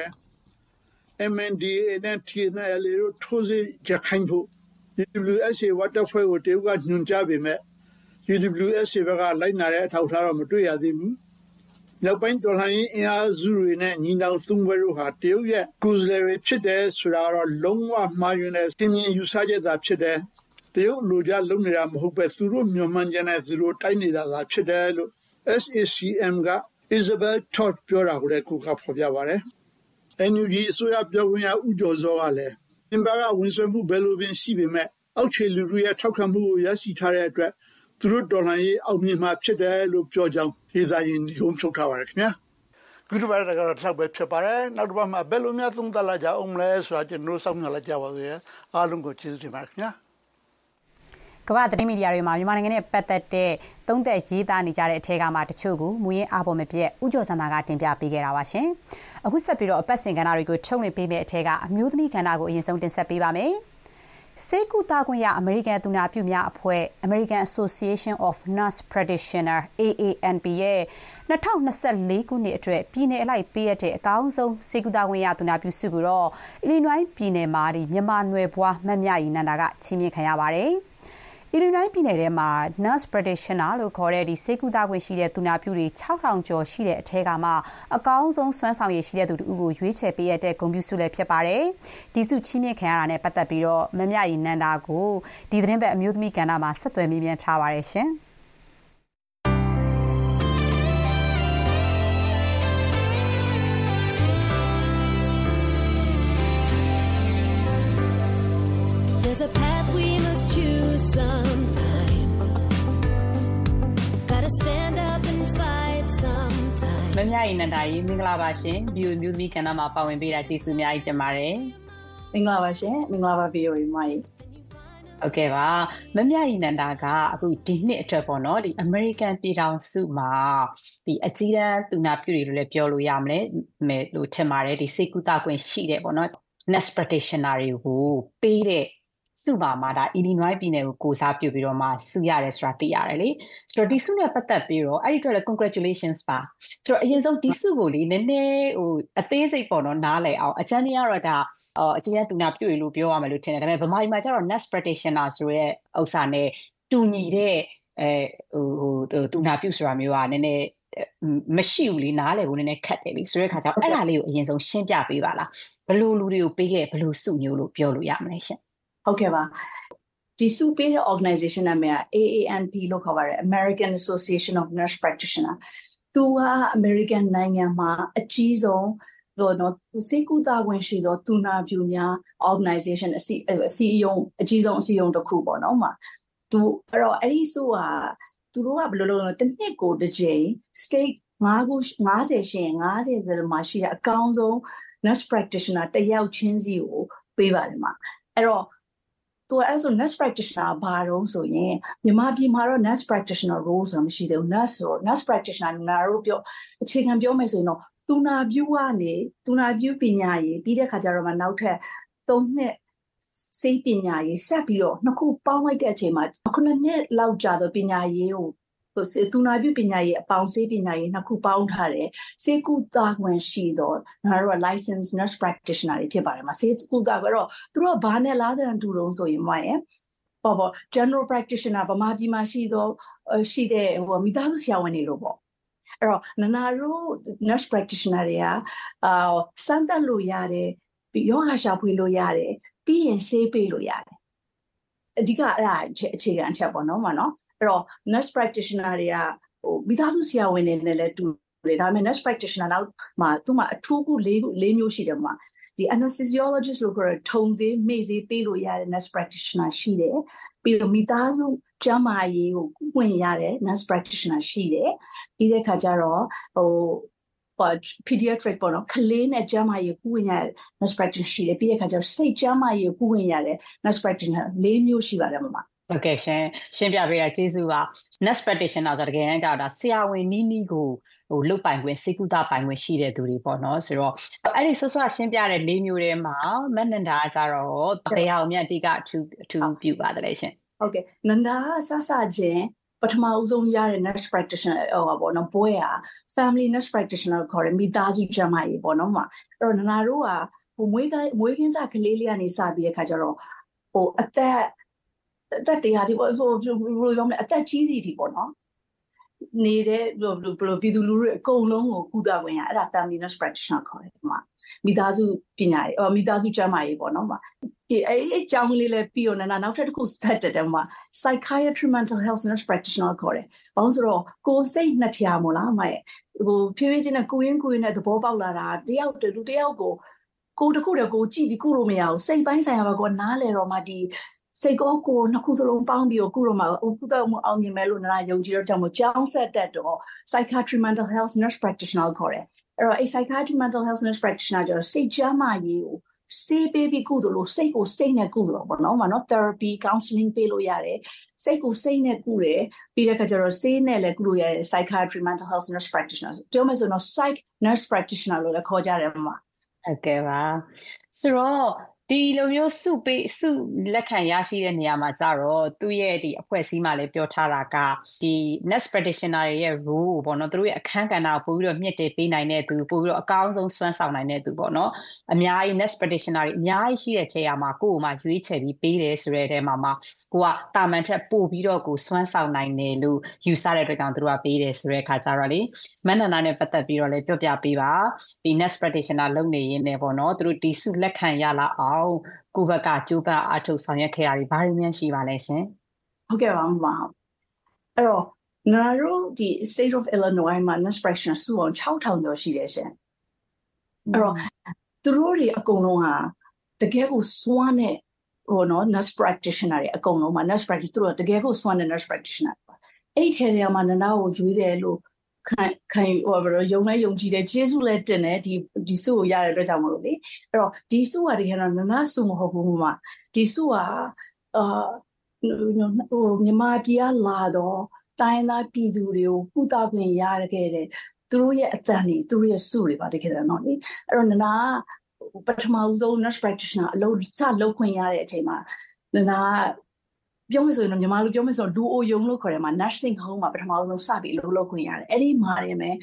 MNDAA နဲ့ TNLA တို့ထိုးစစ်ကြခိုင်းဖို့ UWSA ဝတ်တပ်ဖွဲ့ကိုတရုတ်ကညွှန်ကြားပေမဲ့ UWSA ဘက်ကလိုက်နာတဲ့အထောက်အထားတော့မတွေ့ရသေးဘူးမြောက်ပိုင်းတော်လှန်ရေးအင်အားစုတွေနဲ့ညီနောင်သုံးဘက်တို့ဟာတရုတ်ရဲ့ကိုယ်စားလှယ်တွေဖြစ်တယ်ဆိုတာတော့လုံးဝမှားယွင်းတဲ့သင်မြင်ယူဆချက်သာဖြစ်တယ်တရုတ်လူကြလုံနေတာမဟုတ်ပဲသူတို့မျှော်မှန်းချက်နဲ့သူတို့တိုက်နေတာသာဖြစ်တယ်လို့ SACM က Isabel Todd ပြောတာကိုလည်းကိုကဖော်ပြပါတယ် NUG အစိုးရပြောခွင့်ရဦးကျော်စောကလည်းအင်ဘာကဝန်ဆွဲမှုဘယ်လိုပင်ရှိပေမဲ့အောက်ခြေလူတွေရဲ့ထောက်ခံမှုကိုရရှိထားတဲ့အတွက်သူတို့တော်လှန်ရေးအောင်မြင်မှာဖြစ်တယ်လို့ပြောကြောင်းရေးစားရင်ဒီကုန်းချုပ်ထားပါတယ်ခင်ဗျာခုတစ်ပတ်ကတော့တော့ပဲဖြစ်ပါတယ်နောက်တစ်ပတ်မှာဘယ်လိုများသုံးသပ်လာကြအောင်မလဲဆိုတာကျွန်တော်စောင့်မျှော်လိုက်ကြပါစေအားလုံးကိုကျေးဇူးတင်ပါတယ်ခင်ဗျာကမ္ဘာသတင်းမီဒီယာတွေမှာမြန်မာနိုင်ငံနဲ့ပတ်သက်တဲ့သုံးသက်ရေးသားနေကြတဲ့အထက်ကမှတချို့ကိုမူရင်းအားပေါ်မပြည့်ဥကျော်စံသာကတင်ပြပေးခဲ့တာပါရှင်။အခုဆက်ပြီးတော့အပတ်စဉ်ကဏ္ဍတွေကိုထုတ်လွှင့်ပေးမယ့်အထက်ကအမျိုးသမီးကဏ္ဍကိုအရင်ဆုံးတင်ဆက်ပေးပါမယ်။စေကူတာခွင့်ရအမေရိကန်သူနာပြုများအဖွဲ့ American Association of Nurse Practitioner AANP ရဲ့2024ခုနှစ်အတွက်ပြည်내အလိုက်ပေးရတဲ့အကောင်းဆုံးစေကူတာခွင့်ရသူနာပြုစုကိုတော့ Illinois ပြည်နယ်မှာမြန်မာနွယ်ဘွားမမြရီနန္ဒာကချီးမြှင့်ခံရပါတယ်။ Illinois ပြည်နယ်ထဲမှာ Nurse Practitioner လို့ခေါ်တဲ့ဒီစေကူတာခွင့်ရှိတဲ့သူနာပြုတွေ 6000 ကျော်ရှိတဲ့အထက်ကမှအကောင်းဆုံးစွမ်းဆောင်ရည်ရှိတဲ့သူတို့ကိုရွေးချယ်ပေးရတဲ့ဂုဏ်ပြုစုလည်းဖြစ်ပါတယ်။ဒီစုချီးမြှင့်ခံရတာနဲ့ပတ်သက်ပြီးတော့မမြရီနန္ဒာကိုဒီသတင်းပတ်အမျိုးသမီးကဏ္ဍမှာဆက်သွယ်မေးမြန်းထားပါတယ်ရှင်။ There's a path we must choose sometime. Gotta stand up and fight sometime. မမြရီနန္ဒာကြီးမင်္ဂလာပါရှင်။ View မျိုးသမီးကဏ္ဍမှာပါဝင်ပေးတာကျေးဇူးအများကြီးတင်ပါတယ်။မင်္ဂလာပါရှင်။မင်္ဂလာပါ VOA မကြီး။ဟုတ်ကဲ့ပါမမြရီနန္ဒာကအခုဒီနှစ်အတွက်ပေါ့နော်ဒီ American ပြည်ထောင်စုမှာဒီအကြီးတန်းသူနာပြုတွေလို့လည်းပြောလို့ရမလဲလို့ထင်ပါတယ်ဒီစေကူတာခွင့်ရှိတယ်ပေါ့နော် Nurse Practitioner တွေကိုပေးတဲ့စုပါမှာဒါ Illinois ပြည်နယ်ကိုကိုစားပြုပြီးတော့မှစုရတယ်ဆိုတာသိရတယ်လေဆိုတော့ဒီစုနဲ့ပတ်သက်ပြီးတော့အဲ့ဒီအတွက်လည်း congratulations ပါဆိုတော့အရင်ဆုံးဒီစုကိုလေနည်းနည်းဟိုအသေးစိတ်ပေါ့နော်နားလည်အောင်အကျဉ်းကြီးကတော့ဒါအကျဉ်းသူနာပြုတွေလို့ပြောရမယ်လို့ထင်တယ်ဒါပေမဲ့ဗမာပြည်မှာကျတော့ nurse practitioner ဆိုရဲဥစ္စာနဲ့တူညီတဲ့သူနာပြုဆိုတာမျိုးကနည်းနည်းမရှိဘူးလေနားလည်ဖို့နည်းနည်းခက်တယ်လေဆိုတဲ့ခါကျတော့အဲ့ဒါလေးကိုအရင်ဆုံးရှင်းပြပေးပါလားဘယ်လိုလူတွေကိုပေးခဲ့ဘယ်လိုစုမျိုးလို့ပြောလို့ရမလဲရှင်ဟုတ်ကဲ့ပါဒီစုပေးတဲ့ organization နာမည်က AANP လို့ခေါ်ပါတယ် American Association of Nurse Practitioner သူက American နိုင်ငံမှာအကြီးဆုံးတော့စေကူတာဝင်ရှိတော့သူနာပြုများ organization အစည်းအရုံးအကြီးဆုံးအစည်းအရုံးတစ်ခုပေါ့နော်မှာသူအဲ့တော့အဲ့ဒီစုကသူတို့ကဘယ်လိုလုပ်လဲတစ်နှစ်ကိုတစ်ကြိမ် state 50ရှင်50စရမှာရှိတဲ့အကောင်းဆုံး nurse practitioner တယောက်ချင်းစီကိုပေးပါတယ်မှာအဲ့တော့သူအဲ့ဆို nurse practitioner ဘာတော့ဆိုရင်မြန်မာပြည်မှာတော့ nurse practitioner role ဆိုတာမရှိသေးဘူး nurse practitioner နာတို့ပြောအခြေခံပြောမယ်ဆိုရင်တော့သူနာပြုကနေသူနာပြုပညာရေးပြီးတဲ့ခါကျတော့မှနောက်ထပ်3နှစ်စေပညာရေးဆက်ပြီးတော့နှစ်ခုပေါင်းလိုက်တဲ့အချိန်မှာ9နှစ်လောက်ကြာတော့ပညာရေးကိုသူနာပြုပညာရေးအပေါင်းစေပညာရေးနှစ်ခုပေါင်းထားတယ်စေကူတာခွင့်ရှိတော့ငါတို့က licensed nurse practitioner တွေဖြစ်ပါတယ်မှာစေကူတာကတော့သူတို့ကဘာနဲ့လားတဲ့တူတုံးဆိုရင်မရဲ့ပေါ့ general practitioner ဗမာပြည်မှာရှိတဲ့မိသားစုဆရာဝန်တွေလို့ပေါ့အဲ့တော့နနာတို့ nurse practitioner တွေကစမ်းသပ်လို့ရတယ်ယောဂရှာဖွေလို့ရတယ်ပြီးရင်ဆေးပေးလို့ရတယ်အဓိကအဲ့ဒါအခြေခံအချက်ပေါ့နော်မနော်အဲ့တော့ nurse practitioner တွေကမိသားစုဆရာဝန်တွေနဲ့လည်းတူတယ်ဒါပေမဲ့ nurse practitioner နောက်မှာသူ့မှာအထူးခု၄မျိုးရှိတယ်မှာဒီ anesthesiologist လို့ခေါ်တဲ့ထုံဆေးမေ့ဆေးပေးလို့ရတဲ့ nurse practitioner ရှိတယ်ပြီးတော့မိသားစုကျန်းမာရေးကိုဝင်ရတဲ့ nurse practitioner ရှိတယ်ပြီးတဲ့ခါကျတော့ pediatric ပေါ့နော်ကလေးနဲ့ကျန်းမာရေးကုဝင်ရတဲ့ nurse practitioner ရှိတယ်ပြီးတဲ့အခါကျတော့စိတ်ကျန်းမာရေးကုဝင်ရတဲ့ nurse practitioner ၄မျိုးရှိပါတယ်မမဟုတ်ကဲ့ရှင်းပြပေးတာကျေးဇူးပါ nurse practitioner ဆိုတော့တကယ်တမ်းကျတော့ဆရာဝန်နီးနီးကိုလုတ်ပိုင်ခွင့်စေကုသပိုင်ခွင့်ရှိတဲ့သူတွေပေါ့နော်ဆိုတော့အဲ့ဒီဆွဆွရှင်းပြတဲ့၄မျိုးထဲမှာမနန္ဒာကကြတော့ဘယ်ဟာကိုမြတ်အတိကအထူးပြုပါတယ်ရှင်ဟုတ်ကဲ့နန္ဒာဆဆချင်းပထမဦးဆုံးရတဲ့ nurse practitioner ပေါ့နော်ဘွဲဟာ family nurse practitioner ခေါ်တယ်မိသားစုကျန်းမာရေးပေါ့နော်မှာအဲ့တော့နန္ဒာတို့ကမွေးကင်းစကလေးလေးကနေစပြီးတဲ့ခါကျတော့အသက်တရားဒီပေါ့ဘယ်လိုပြောမလဲအသက်ကြီးစီတီပေါ့နော်နေတဲ့ဘယ်လိုပြည်သူလူထုအကုန်လုံးကိုကုသခွင့်ရအဲ့ဒါ family nurse practitioner ခေါ်တယ်မှာမိသားစုပညာရေးမိသားစုကျန်းမာရေးပေါ့နော်မှာအဲ့အကြောင်းလေးလည်းပြီးတော့နောက်ထပ်တစ်ခုစတက်တယ်မှာ psychiatry mental health nurse practitioner ခေါ်တယ်ဘာလို့ဆိုတော့ကိုယ်စိတ်နှစ်ဖြာမို့လားဖြည်းဖြည်းချင်းနဲ့ကိုရင်းနဲ့သဘောပေါက်လာတာတယောက်ကိုတစ်ခုတည်းကိုကြည့်ပြီးကုလို့မရဘူးစိတ်ပိုင်းဆိုင်ရာမှာကိုနားလေတော့မှဒီစိတ်ကိုနှစ်ခုစလုံးပေါင်းပြီးကုတော့မှကုသမှုအောင်မြင်မယ်လို့နားယုံကြည်တော့ကြောင့်ကြောင်းဆက်တက်တော့ psychiatry mental health nurse practitioner ခေါ်တယ်အဲ့တော့ psychiatry mental health nurse practitioner ကျတော့စိတ်ကျန်းမာရေးကိုစေးပေးပြီးကုသလို့စိတ်ကိုစိတ်နဲ့ကုသလို့ပေါ့နော်မှာနော် therapy counseling ပေးလို့ရတယ်စိတ်ကိုစိတ်နဲ့ကုတယ်ပြီးတဲ့အခါကျတော့ဆေးနဲ့လည်းကုလို့ရတယ် psychiatry mental health nurse practitioner ပြောမယ်ဆိုတော့ psych nurse practitioner လို့လည်းခေါ်ကြတယ်မှာဟုတ်ကဲ့ပါဆိုတော့ဒီလိုမျိုးစုလက်ခံရရှိတဲ့နေရာမှာကြတော့သူ့ရဲ့ဒီအဖွဲ့အစည်းမှာလည်းပြောထားတာကဒီ nurse practitioner ရဲ့ role ပေါ့နော်သူတို့ရဲ့အခန်းကဏ္ဍကိုပို့ပြီးတော့မြင့်တင်ပေးနိုင်တဲ့သူပို့ပြီးတော့အကောင်းဆုံးစွမ်းဆောင်နိုင်တဲ့သူပေါ့နော်အများကြီး nurse practitioner တွေအများကြီးရှိတဲ့ခေတ်မှာကိုယ်ကိုမှရွေးချယ်ပြီးပေးတယ်ဆိုတဲ့အဲမှာကိုကတာမန်ထက်ပို့ပြီးတော့ကိုစွမ်းဆောင်နိုင်တယ်လို့ယူဆတဲ့အတွက်ကြောင့်သူတို့ကပေးတယ်ဆိုတဲ့အခါကျတော့လေမန္တနာနဲ့ပတ်သက်ပြီးတော့လည်းပြောပြပေးပါဒီ nurse practitioner လုပ်နေရင်းနဲ့ပေါ့နော်သူတို့ဒီစုလက်ခံရလာအောင်ကိုဘက်ကကျိုးပန်းအထုတ်ဆောင်ရွက်ခဲ့ရပြီးဘာတွေများရှိပါလဲရှင်ဟုတ်ကဲ့ပါမအဲ့တော့နာရိုဒီ state of Illinois မှာ nurse practitioner စုအောင် 6,000 ကျော်ရှိတယ်ရှင်အဲ့တော့သူတို့တွေအကုန်လုံးဟာတကယ်ကိုစွမ်းတဲ့နော် nurse practitioner တွေအကုန်လုံးမှာ nurse practitioner သူတို့တကယ်ကိုစွမ်းတဲ့ nurse practitioner အဲ့ထဲထဲမှာနာကိုရွေးတယ်လို့ခံယုံလဲယုံကြည်တယ်ကျေးဇူးလဲတင်တယ်ဒီစုကိုရတဲ့အတွက်ကြောင့်မလို့လေအဲ့တော့ဒီစုကတကယ်တော့နာစုမဟုတ်ဘူးမှာဒီစုကမြန်မာပြည်ကလာတော့တိုင်းသားပြည်သူတွေကိုကုသခွင့်ရခဲ့တဲ့သူတို့ရဲ့အသံတွေသူတို့ရဲ့စုတွေပါတကယ်တော့လေအဲ့တော့နာပထမဦးဆုံး nurse practitioner အလုပ်စလုပ်ခွင့်ရတဲ့အချိန်မှာနာပြောမယ်ဆိုရင်မြန်မာလူပြောမယ်ဆိုတော့လူအိုယုံလို့ခေါ်တယ်မှာ nursing home မှာပထမဆုံးစပြီးလုပ်ခွင့်ရတယ်အဲ့ဒီမှာနေမယ်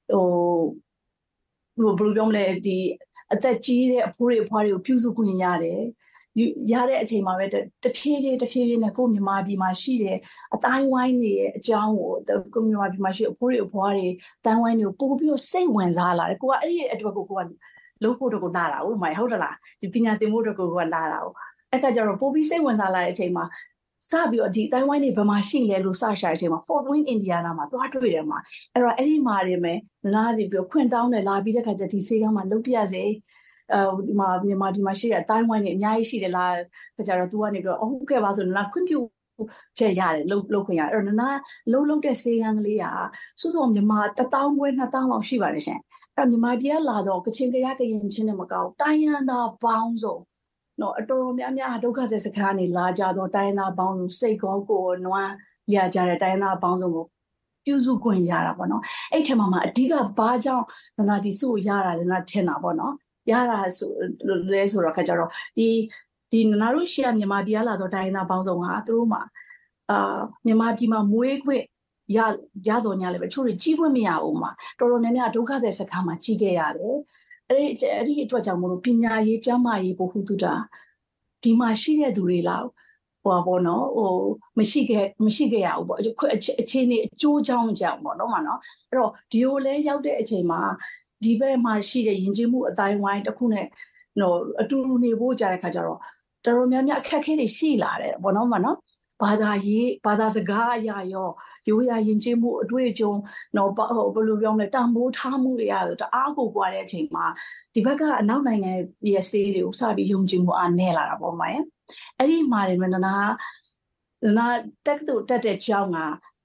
ဘယ်လိုပြောမလဲဒီအသက်ကြီးတဲ့အဖိုးတွေအဖွားတွေကိုပြုစုခွင့်ရတယ်ရတဲ့အချိန်မှာပဲတဖြည်းဖြည်းနဲ့ကိုမြန်မာပြည်မှာရှိတဲ့အတိုင်းဝိုင်းတွေရဲ့အကြောင်းကိုမြန်မာပြည်မှာရှိအဖိုးတွေအဖွားတွေတိုင်းဝိုင်းတွေကိုပို့ပြီးတော့စိတ်ဝင်စားလာတယ်ကိုကအဲ့ဒီအတွက်ကိုကလုပ်ဖို့တော့ကိုလာတာဟုတ်တယ်လားဒီပညာသင်ဖို့တော့ကိုကလာတာအဲ့ကကြတော့ပို့ပြီးစိတ်ဝင်စားလာတဲ့အချိန်မှာစပြီးတော့ဒီတိုင်းဝိုင်းတွေဘယ်မှာရှိလဲလို့စရှာတဲ့အချိန်မှာ Fort Wayne Indiana မှာသွားတွေ့တယ်မှာအဲ့တော့အဲ့ဒီမှာနေမယ်နားပြီးခွင့်တောင်းတယ်လာပြီးတဲ့ခါကျဒီဆေးကမ်းမှာလုပ်ပြစေဒီမှာမြန်မာဒီမှာရှိတဲ့အတိုင်းဝိုင်းတွေအများကြီးရှိတယ်လားကြတော့ तू ကနေပြီးတော့ဟုတ်ကဲ့ပါဆိုနားခွင့်ပြုချက်ရတယ်လုပ်ခွင့်ရတယ်အဲ့တော့နားလုပ်တဲ့ဆေးကမ်းကလေးကစုစုံမြန်မာ1000ခွဲ2000လောက်ရှိပါတယ်ရှင်အဲ့တော့မြန်မာပြည်ကလာတော့ကချင်ကရကရင်ချင်းနဲ့မကောက်တိုင်းရန်သားပေါင်းစုံနော်အတော်များများဒုက္ခသည်စခန်းနေလာကြတော့တိုင်းသားပေါင်းစုစိတ်ကောကိုနွမ်းရကြတဲ့တိုင်းသားပေါင်းစုံကိုပြုစုခွင့်ရတာပေါ့နော်အဲ့ထက်မှာအဓိကဘာကြောင့်နာဒီစုကိုရတာလဲနာထင်တာပေါ့နော်ရတာဆိုလဲဆိုတော့ခါကြတော့ဒီနာတို့ရှေ့ကမြန်မာပြည်လာတော့တိုင်းသားပေါင်းစုံဟာသူတို့မှာမြန်မာပြည်မှာမွေးခွင့်ရတော့ညာလည်းပဲချို့တွေကြီးခွင့်မရဘူးမှာတော်တော်များများဒုက္ခသည်စခန်းမှာကြီးခဲ့ရတယ်အဲ့ဒီအတွက်ကြောင့်မလို့ပညာရေးကျန်းမာရေးဘုဟုတုတာဒီမှာရှိတဲ့သူတွေလောက်ပေါ့နော်မရှိခဲ့ရဘူးပေါ့အခြေအနေအကျိုးကြောင့်ကြောင့်ပေါ့နော်မှာနော်အဲ့တော့ဒီကိုလဲရောက်တဲ့အချိန်မှာဒီဘက်မှာရှိတဲ့ယဉ်ကျေးမှုအတိုင်းဝိုင်းတစ်ခုနဲ့နော်အတူတူနေဖို့ကြားတဲ့ခါကျတော့တော်တော်များများအခက်အခဲတွေရှိလာတယ်ပေါ့နော်မှာနော်ဘာသာစကားအရာရောရိုးရာယဉ်ကျေးမှုအတွေ့အကြုံတော့ဘယ်လိုပြောမလဲတန်ဖိုးထားမှုတွေရတော့တအားကိုကွာတဲ့အချိန်မှာဒီဘက်ကအနောက်နိုင်ငံရဲ့ဆေးတွေကိုစပြီးယုံကြည်မှုအားနည်းလာတာပေါ့မှာအဲ့ဒီမှာနေမနာတက်ကတူတက်တဲ့ကြောင်းက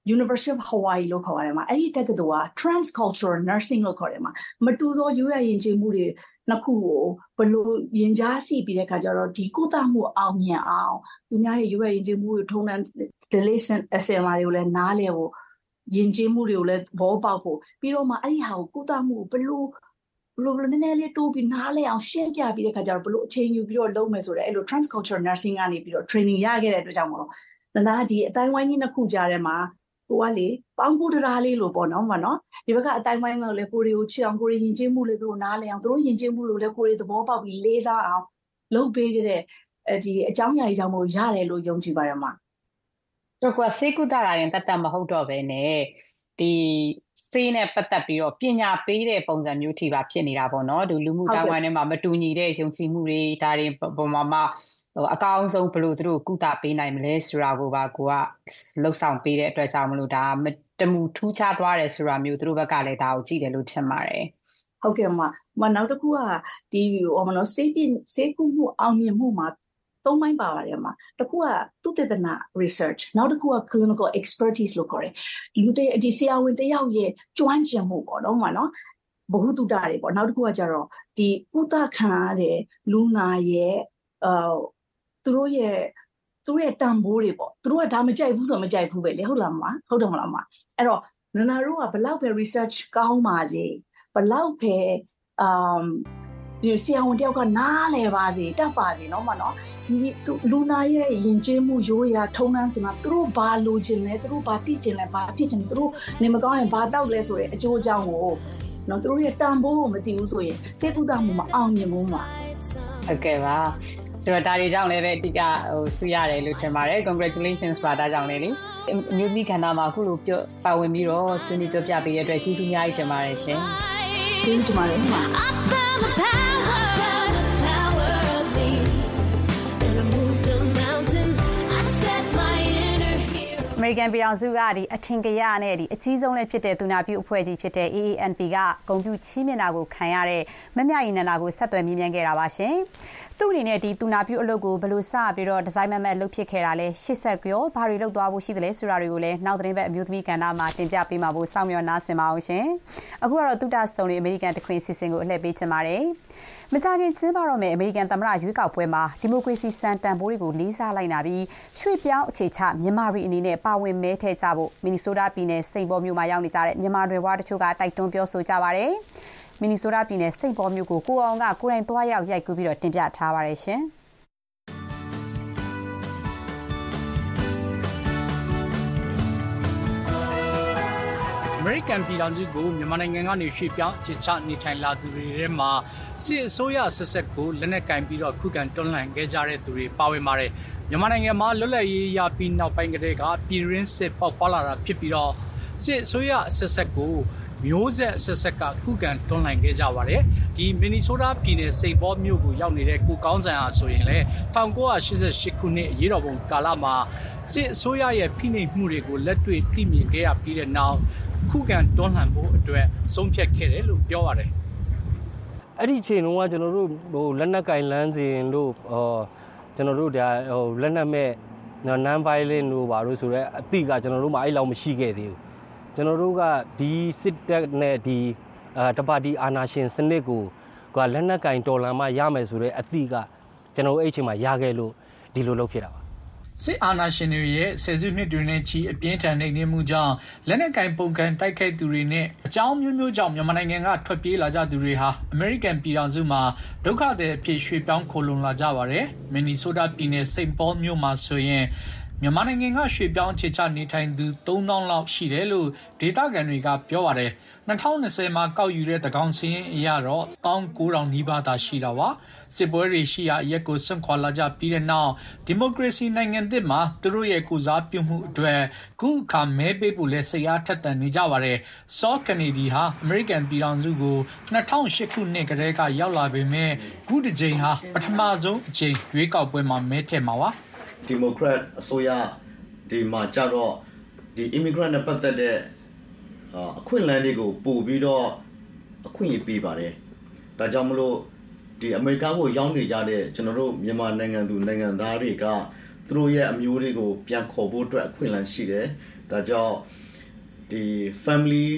University of Hawaii လို့ခေါ်ရတယ်မှာအဲ့ဒီတက္ကသိုလ်က Transcultural Nursing လို့ခေါ်တယ်မှာမတူသောရိုးရာယဉ်ကျေးမှုတွေနှစ်ခုကိုဘယ်လိုရင်ကြားစီပြီးတဲ့အခါကျတော့ဒီကုသမှုအောင်မြင်အောင်သူများရဲ့ရိုးရာယဉ်ကျေးမှုတွေထုံးတမ်း relation SMR တွေကိုလည်းနားလည်ဖို့ယဉ်ကျေးမှုတွေကိုလည်းဘောပေါက်ဖို့ပြီးတော့မှအဲ့ဒီဟာကိုကုသမှုဘယ်လိုနည်းနည်းလေးတိုးပြီးနားလည်အောင်ရှင်းပြပြီးတဲ့အခါကျတော့ဘယ်လိုအချိန်ယူပြီးတော့လုပ်မယ်ဆိုတော့အဲ့လို Transcultural Nursing ကနေပြီးတော့ training ရခဲ့တဲ့အတွက်ကြောင့်မလို့နာဒီအတိုင်းဝိုင်းကြီးနှစ်ခုကြားထဲမှာကိုကလေပေါင်းကူတရားလေးလို့ပေါ့နော်မနော်ဒီဘက်ကအတိုင်းဝိုင်းကလည်းကိုတွေကိုချစ်အောင်ကိုတွေယဉ်ကျေးမှုလေးတို့နားလည်အောင်တို့ယဉ်ကျေးမှုလို့လည်းကိုတွေသဘောပေါက်ပြီးလေးစားအောင်လုပ်ပေးခဲ့တဲ့ဒီအကြောင်းအရာကြီးကြောင့်မို့ရတယ်လို့ယုံကြည်ပါရမှာတော့ကစေကုတာရင်တတ်မဟုတ်တော့ပဲနဲ့ဒီစေးနဲ့ပတ်သက်ပြီးတော့ပညာပေးတဲ့ပုံစံမျိုးထိပါဖြစ်နေတာပေါ့နော်ဒီလူမှုကောင်းဝိုင်းထဲမှာမတူညီတဲ့ယုံကြည်မှုတွေဒါတွေပုံမှာအကောင်းဆုံးဘယ်လိုသူတို့ကုသပေးနိုင်မလဲဆိုတာကိုပါကိုကလှုပ်ဆောင်ပေးတဲ့အတွက်ကြောင့်မလို့ဒါတမှုထူးခြားသွားတယ်ဆိုတာမျိုးသူတို့ဘက်ကလည်းဒါကိုကြည့်တယ်လို့ထင်ပါတယ်ဟုတ်ကဲ့မနောက်တစ်ခုကဒီမနော်စေကုမှုအောင်မြင်မှုမှာသုံးပိုင်းပါပါတယ်မှာတစ်ခုကသုတေသန research နောက်တစ်ခုက clinical expertise လို့ခေါ်တယ်လူတွေဒီဆရာဝန်တယောက်ရဲ့ကျွမ်းကျင်မှုပေါ့နော်ဗဟုသုတတွေပေါ့နောက်တစ်ခုကကျတော့ဒီကုသခံရတဲ့လူနာရဲ့သူတို့ရဲ့တန်ဖိုးတွေပေါ့သူတို့ကဒါမကြိုက်ဘူးဆိုမကြိုက်ဘူးပဲလေဟုတ်လားမဟုတ်တယ်မလားမအဲ့တော့နနာတို့ကဘလောက်ပဲ research ကောင်းပါစေဘလောက်ပဲဒီဆရာဝန်တယောက်ကနားလဲပါစေတတ်ပါစေနော်မနော်ဒီလူနာရဲ့ယဉ်ကျေးမှုရိုးရာထုံးတမ်းစမှာသူတို့ဘာလိုချင်လဲသူတို့ဘာသိချင်လဲဘာဖြစ်ချင်လဲသူတို့နေမကောင်းရင်ဘာတောက်လဲဆိုတဲ့အကျိုးအကြောင်းကိုနော်သူတို့ရဲ့တန်ဖိုးကိုမသိဘူးဆိုရင်စိတ်ကူးတာမှုမအောင်မြင်ဘူးမှာဟုတ်ကဲ့ပါဆိုတော့ဒါတွေကြောင့်လည်းပဲအတိအကျဆူရတယ်လို့ထင်ပါတယ် congratulations ပါဒါကြောင့်လည်းလေအမျိုးသမီးခန္ဓာမှာအခုလိုပါဝင်ပြီးတော့ဆွေးနွေးပြပြပေးရတဲ့အတွက်ကျေးဇူးအများကြီးတင်ပါတယ်ရှင်ကျေးဇူးတင်ပါတယ်မှာအမေရိကန်ပြည်ထောင်စုကအထင်ကရနဲ့အကြီးဆုံးလည်းဖြစ်တဲ့သူနာပြုအဖွဲ့ကြီးဖြစ်တဲ့ AANP ကဂုဏ်ပြုချီးမြှင့်တာကိုခံရတဲ့မမြရီနန္ဒာကိုဆက်သွယ်မြင်းမြန်းခဲ့တာပါရှင်။သူ့အနေနဲ့ဒီသူနာပြုအလုပ်ကိုဘယ်လိုစပြီးတော့ဒီဇိုင်းမတ်လုပ်ဖြစ်ခဲ့တာလဲရှစ်ဆက်ကြောဘာတွေလုပ်သွားဖို့ရှိသလဲဆိုတာတွေကိုလည်းနောက်သတင်းပတ်အမျိုးသမီးကဏ္ဍမှာတင်ပြပေးမှာဖို့စောင့်မျှော်နားဆင်ပါအောင်ရှင်။အခုကတော့တုဒ္ဒဆုံလေးအမေရိကန်တခွင်စီစဉ်ကိုအလှည့်ပေးချင်ပါတယ်။မကြာခင်ကျင်းပတော့မယ့်အမေရိကန်သမ္မတရွေးကောက်ပွဲမှာဒီမိုကရေစီစံတန်ဖိုးတွေကိုလေးစားလိုက်နာပြီးရွှေ့ပြောင်းအခြေချမြန်မာပြည်အနေနဲ့ပါဝင်မဲထည့်ကြဖို့မင်နီဆိုးတားပြည်နယ်စိန့်ပေါ်မြို့မှာရောက်နေကြတဲ့မြန်မာတွေဝါတချို့ကတိုက်တွန်းပြောဆိုကြပါတယ်။မင်နီဆိုးတားပြည်နယ်စိန့်ပေါ်မြို့ကိုကိုအောင်ကကိုယ်တိုင်သွားရောက်ရိုက်ကူးပြီးတော့တင်ပြထားပါတယ်ရှင်။အမေရိကန်ပြည်ထောင်စုကိုမြန်မာနိုင်ငံကနေရွှေ့ပြောင်းအခြေချနေထိုင်လာသူတွေထဲမှာစစ်အစိုးရဆက်ဆက်ကိုလက်နက်ကင်ပြီးတော့ခုခံတွန်းလှန်ခဲ့ကြတဲ့သူတွေပါဝင်ပါတယ်။မြန်မာနိုင်ငံမှာလွတ်လပ်ရေးရပြီးနောက်ပိုင်းကတည်းကပြည်တွင်းစစ်ပေါက်ဖွာလာတာဖြစ်ပြီးတော့စစ်အစိုးရဆက်ဆက်ကိုမျိုးဆက်ဆက်ဆက်ကခုခံတွန်းလှန်ခဲ့ကြပါတယ်။ဒီမင်နီဆိုးတားပြည်နယ်စိန့်ပေါ်မြို့ကိုရောက်နေတဲ့ကိုကောင်းစံဟာဆိုရင်လေ1988ခုနှစ်ရေတော်ပုံကာလမှာစစ်အစိုးရရဲ့ဖိနှိပ်မှုတွေကိုလက်တွေ့သိမြင်ခဲ့ရပြီးတဲ့နောက်ခုခံတွန်းလှန်ဖို့အတွက်ဆုံးဖြတ်ခဲ့တယ်လို့ပြောပါတယ်။အဲ့ဒီအချိန်တုန်းကကျွန်တော်တို့လက်နက်ကင်လန်းစဉ်တို့ကျွန်တော်တို့ဒါလက်နက်မဲ့ non violent တို့ဘာလို့ဆိုတော့အသိကကျွန်တော်တို့မှအဲ့လောက်မရှိခဲ့သေးဘူး။ကျွန်တော်တို့ကဒီစစ်တပ်နဲ့ဒီတပါတီအာဏာရှင်စနစ်ကိုလက်နက်ကင်တော်လှန်မှရမယ်ဆိုတဲ့အသိကကျွန်တော်အဲ့အချိန်မှာရခဲ့လို့ဒီလိုလုပ်ဖြစ်တာပါစစ်အာဏာရှင်တွေရဲ့ဆယ်စုနှစ်တွေနဲ့ချီအပြင်းထန်နှိမ်နင်းမှုကြောင့်လက်နက်ကင်ပုံကန်တိုက်ခိုက်သူတွေနဲ့အကြောင်းမျိုးမျိုးကြောင့်မြန်မာနိုင်ငံကထွက်ပြေးလာကြသူတွေဟာအမေရိကန်ပြည်ထောင်စုမှာဒုက္ခသည်အဖြစ်ရွှေ့ပြောင်းခိုလှုံလာကြပါတယ်။မင်နီဆိုးတားပြည်နယ်စိန့်ပေါ်မြို့မှာဆိုရင်မြန်မာနိုင်ငံကရွှေ့ပြောင်းအခြေချနေထိုင်သူ3000လောက်ရှိတယ်လို့ဒေသခံတွေကပြောပါတယ်။2020မှာကောက်ယူတဲ့သကောင်စင်းအရတော့19000နီးပါးသာရှိတာပါ။စစ်ပွဲတွေရှိရာအရက်ကိုဆွန့်ခွာလာကြပြီးတဲ့နောက်ဒီမိုကရေစီနိုင်ငံသစ်မှာသူတို့ရဲ့ကိုစားပြုမှုအတွက်ခုအခါမဲပေးဖို့လဲစိတ်အားထက်သန်နေကြပါတယ်။ဆော့ကနေဒီဟာအမေရိကန်ပြည်ထောင်စုကို2008ခုနှစ်ကတည်းကရောက်လာပေမဲ့ခုတစ်ကြိမ်ဟာပထမဆုံးအကြိမ်ရွေးကောက်ပွဲမှာမဲထည့်မှာပါ။ဒီမိုကရက်အစိုးရဒီမှာကြတော့ဒီ immigrant နဲ့ပတ်သက်တဲ့အခွင့်အလမ်းတွေကိုပို့ပြီးတော့အခွင့်အရေးပေးပါတယ်။ဒါကြောင့်မလို့ဒီအမေရိကန်ကိုရောက်နေကြတဲ့ကျွန်တော်တို့မြန်မာနိုင်ငံသူနိုင်ငံသားတွေကသူတို့ရဲ့အမျိုးတွေကိုပြန်ခေါ်ဖို့အတွက်အခွင့်အလမ်းရှိတယ်။ဒါကြောင့်ဒီ Family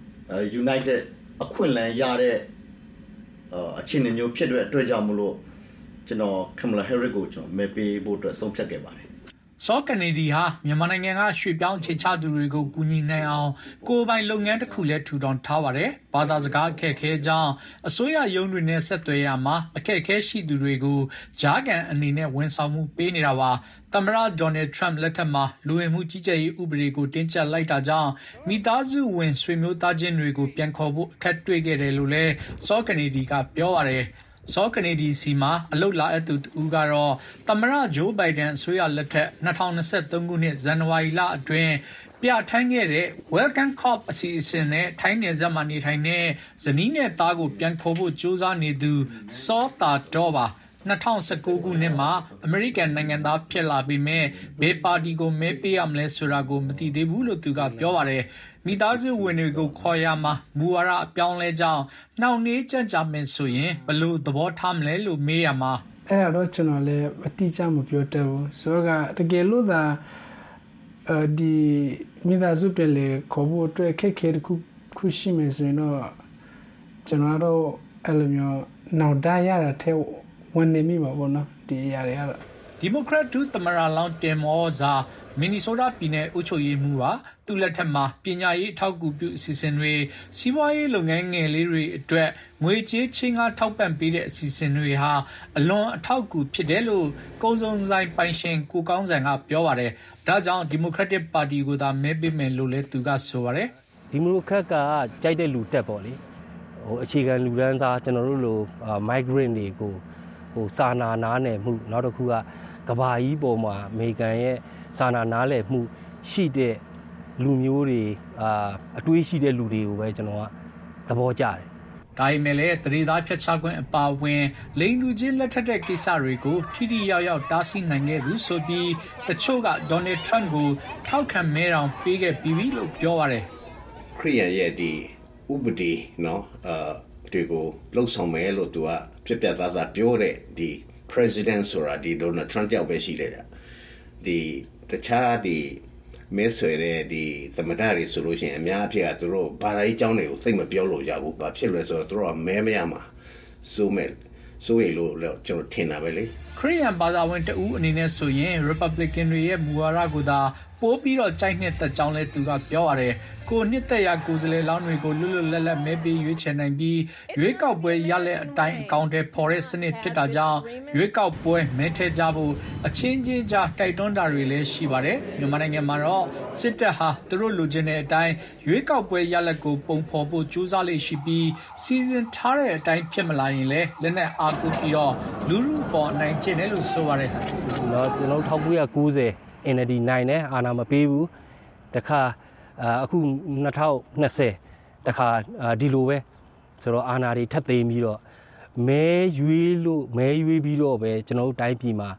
United အခွင့်အလမ်းရတဲ့အခြေအနေမျိုးဖြစ်တဲ့အတွက်ကြောင့်မလို့ကျွန်တော် Kamala Harris ကိုကျွန်တော်မဲပေးဖို့အတွက်ဆုံးဖြတ်ခဲ့ပါတယ်စောကနေဒီဟာမြန်မာနိုင်ငံကရွှေ့ပြောင်းခြေချသူတွေကိုကူညီနိုင်အောင်ကိုယ်ပိုင်လုပ်ငန်းတစ်ခုလည်းထူထောင်ထားပါတယ်။ဘာသာစကားအခက်အခဲကြောင့်အစိုးရရုံးတွေနဲ့ဆက်သွယ်ရမှာအခက်အခဲရှိသူတွေကိုကြားခံအနေနဲ့ဝန်ဆောင်မှုပေးနေတာပါ။သမ္မတဒေါ်နယ်ထရန့်လက်ထက်မှာလူဝင်မှုကြီးကြပ်ရေးဥပဒေကိုတင်းကျပ်လိုက်တာကြောင့်မိသားစုဝင်ဆွေမျိုးသားချင်းတွေကိုပြန်ခေါ်ဖို့အခက်တွေ့ခဲ့တယ်လို့လည်းစောကနေဒီကပြောပါတယ်။စောကနေဒီစီမှာအလုတ်လာအပ်သူတူကတော့သမ္မတဂျိုးဘိုင်ဒန်အစိုးရလက်ထက်2023ခုနှစ်ဇန်နဝါရီလအတွင်းပြဋ္ဌာန်းခဲ့တဲ့ Welcome Corp အစီအစဉ်နဲ့ထိုင်းနယ်စပ်မှာနေထိုင်တဲ့ဇနီးနဲ့သားကိုပြန်ခေါ်ဖို့ကြိုးစားနေသူစောတာတော့ပါ2019ခုနှစ်မှာအမေရိကန်နိုင်ငံသားဖြစ်လာပြီးမြဲဘေးပါတီကိုမဲပေးရမလဲဆိုတာကိုမသိသေးဘူးလို့သူကပြောပါတယ်မိသားစုဝင်တွေကိုခေါ်ရမှာမူဝါဒအပြောင်းလဲကြောင်းနှောင့်နှေးကြံ့ကြာမယ်ဆိုရင်ဘလို့သဘောထားမလဲလို့မေးရမှာအဲ့တော့ကျွန်တော်လည်းအတိအကျမပြောတတ်ဘူးဆိုတော့တကယ်လို့သာဒီမိသားစုတွေလေခေါ်ဖို့အတွက်ခက်ခဲတခုရှိမယ်ဆိုရင်တော့ကျွန်တော်တို့အဲ့လိုမျိုးနောက်ဒါရတာတဲ့ဝန်နေမိပါဘောနော်ဒီအရာတွေကတော့ဒီမိုကရက်ဒုသမ္မတလောင်းတင်မောဇာမင်နီဆိုးတာပြည်နယ်အုပ်ချုပ်ရေးမှူးပါသူလက်ထက်မှာပညာရေးအထောက်အကူပြုအစီအစဉ်တွေစီးပွားရေးလုပ်ငန်းငယ်လေးတွေအတွက်ငွေကြေးချင်းကားထောက်ပံ့ပေးတဲ့အစီအစဉ်တွေဟာအလွန်အထောက်အကူဖြစ်တယ်လို့ကုန်စုံဆိုင်ပိုင်ရှင်ကိုကောင်းစံကပြောပါတယ်ဒါကြောင့်ဒီမိုကရက်တစ်ပါတီကိုသာမဲပေးမယ်လို့လည်းသူကဆိုပါတယ်ဒီမိုကရက်ကကြိုက်တဲ့လူတက်ပေါ့လေအခြေခံလူဒန်းစားကျွန်တော်တို့လို migrant တွေကိုစာနာနားနယ်မှုနောက်တစ်ခုကကဘာကြီးပေါ်မှာအမေရိကန်ရဲ့စာနာနားလည်မှုရှိတဲ့လူမျိုးတွေအတွေးရှိတဲ့လူတွေကိုပဲကျွန်တော်ကသဘောကျတယ်ဒါပေမဲ့လည်းတရေသားဖြတ်ချခွင့်အပါအဝင်လိင်လူချင်းလက်ထက်တဲ့ကိစ္စတွေကိုထိထိရောက်ရောက်တားဆီးနိုင်ခဲ့သူဆိုပြီးတချို့ကဒေါ်နယ်ထရန့်ကိုထောက်ခံမဲတောင်ပေးခဲ့ပြီးလို့ပြောပါတယ်ခရီးရန်ရဲ့ဒီဥပဒေနော်တွေကိုလှုပ်ဆောင်မယ်လို့သူကပြပြသားသားပြောတဲ့ဒီ president ဆိုတာဒီ Donald Trump ကြောက်ပဲရှိတယ်ဗျဒီတခြားဒီမဲဆွယ်တဲ့ဒီသမ္မတတွေဆိုလို့ရှိရင်အများအပြားသူတို့ဘာသာရေးအကြောင်းတွေကိုသိမပြောလို့ရဘူးဘာဖြစ်လဲဆိုတော့သူတို့ကမဲမရမှာဆိုရလို့ကျွန်တော်ထင်တာပဲလေခရီးယန်ဘာသာဝင်တဦးအနေနဲ့ဆိုရင် Republican တွေရဲ့မူဝါဒကိုသာပိုးပြီးတော့ကြိုက်နှစ်သက်ကြောင်းလဲသူကပြောရတယ်ကိုနှစ်သက်ရာကိုယ်စားလှယ်လောင်းတွေကိုလွတ်လွတ်လပ်လပ်မဲပေးရွေးချယ်နိုင်ပြီးရွေးကောက်ပွဲရလက်အတိုင်းအကောင့်ထဲပေါ်တဲ့စနစ်ဖြစ်တာကြောင့်ရွေးကောက်ပွဲမဲထည့်ကြဖို့အချင်းချင်းကြားတိုက်တွန်းတာတွေလည်းရှိပါတယ်မြန်မာနိုင်ငံမှာတော့စစ်တပ်ဟာသူတို့လူချင်းတဲ့အတိုင်းရွေးကောက်ပွဲရလက်ကိုပုံဖော်ဖို့ကြိုးစားလေရှိပြီးစီစဉ်ထားတဲ့အတိုင်းဖြစ်မလာရင်လည်းလက်နက်အားကိုးပြီးတော့လူလူပေါ်နိုင်ကျင့်တယ်လို့ဆိုပါတယ်နော်ကျွန်တော်1990 NLD နိုင်တယ်အာဏာမပေးဘူးတခါအခု2020တခါဒီလိုပဲဆိုတော့အာဏာတွေထပ်သိမ်းပြီးတော့မဲရွေးပြီးတော့ပဲကျွန်တော်တို့တိုင်းပြည်မှာ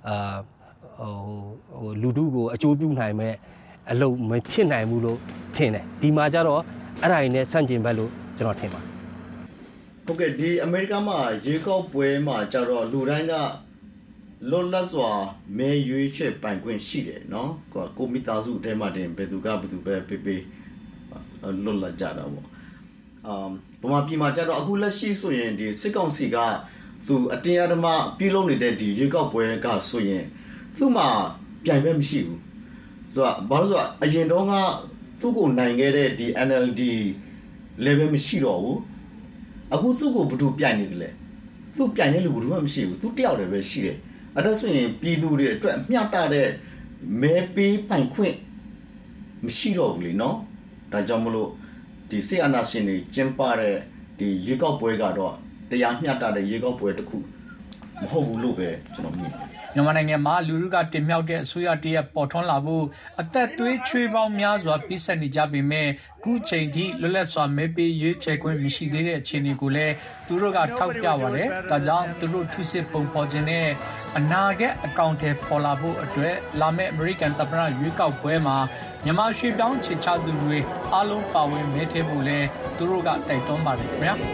လူထုကိုအကျိုးပြုနိုင်မဲ့အလုပ်မဖြစ်နိုင်ဘူးလို့ထင်တယ်ဒီမှာကျတော့အဲ့ဒါရင်းနဲ့ဆန့်ကျင်ဘက်လို့ကျွန်တော်ထင်ပါတယ်ဟုတ်ကဲ့ဒီအမေရိကန်မှာရေကောက်ပွဲမှာကျတော့လူတိုင်းကလွတ်လပ်စွာမဲရွေးချယ်ပိုင်ခွင့်ရှိတယ်နော်ကိုမိသားစုအထဲမှာတင်ဘယ်သူပဲပေးလွတ်လပ်ကြတာပေါ့ဗမာပြည်မှာကျတော့အခုလက်ရှိဆိုရင်ဒီစစ်ကောင်စီကသူအတင်းအဓမ္မပြုလုပ်နေတဲ့ဒီရေကောက်ပွဲကဆိုရင်သူ့မှာပြိုင်ပဲမရှိဘူးဆိုတော့ဘာလို့ဆိုတော့အရင်တော့ကသူ့ကိုနိုင်ခဲ့တဲ့ဒီ NLD level မရှိတော့ဘူးအခုသူ့ကိုဘယ်သူပြိုင်နေတယ်လဲသူ့ပြိုင်နေလို့ဘယ်သူမှမရှိဘူးသူတယောက်တည်းပဲရှိတယ်အဲ့ဒါဆိုရင်ပြည်သူတွေအတွက်မျှတတဲ့မဲပေးပိုင်ခွင့်မရှိတော့ဘူးလေနော်ဒါကြောင့်မလို့ဒီစစ်အာဏာရှင်တွေကျင်းပတဲ့ဒီရေကောက်ပွဲကတော့တရားမျှတတဲ့ရေကောက်ပွဲတစ်ခုမဟုတ်ဘူးလို့ပဲကျွန်တော်မြင်တယ်မြန်မာနိုင်ငံမှာလူထုကတင်မြှောက်တဲ့အစိုးရတရက်ပေါ်ထွန်းလာဖို့အသက်သွေးချွေးပေါင်းများစွာပြည့်စက်နေကြပေမဲ့ခုချိန်ထိလွတ်လပ်စွာမဲပေးရွေးချယ်ခွင့်မရှိသေးတဲ့အခြေအနေကိုလည်းသူတို့ကထောက်ပြပါတယ်။ဒါကြောင့်သူတို့ထုစစ်ပုံဖော်ခြင်းနဲ့အနာဂတ်အကောင့်ထဲပေါ်လာဖို့အတွက်လာမယ့်အမေရိကန်သမ္မတရွေးကောက်ပွဲမှာမြန်မာရွှေ့ပြောင်းခြေချသူတွေအားလုံးပါဝင်မဲထည့်ဖို့လည်းသူတို့ကတိုက်တွန်းပါတယ်ခင်ဗျာ။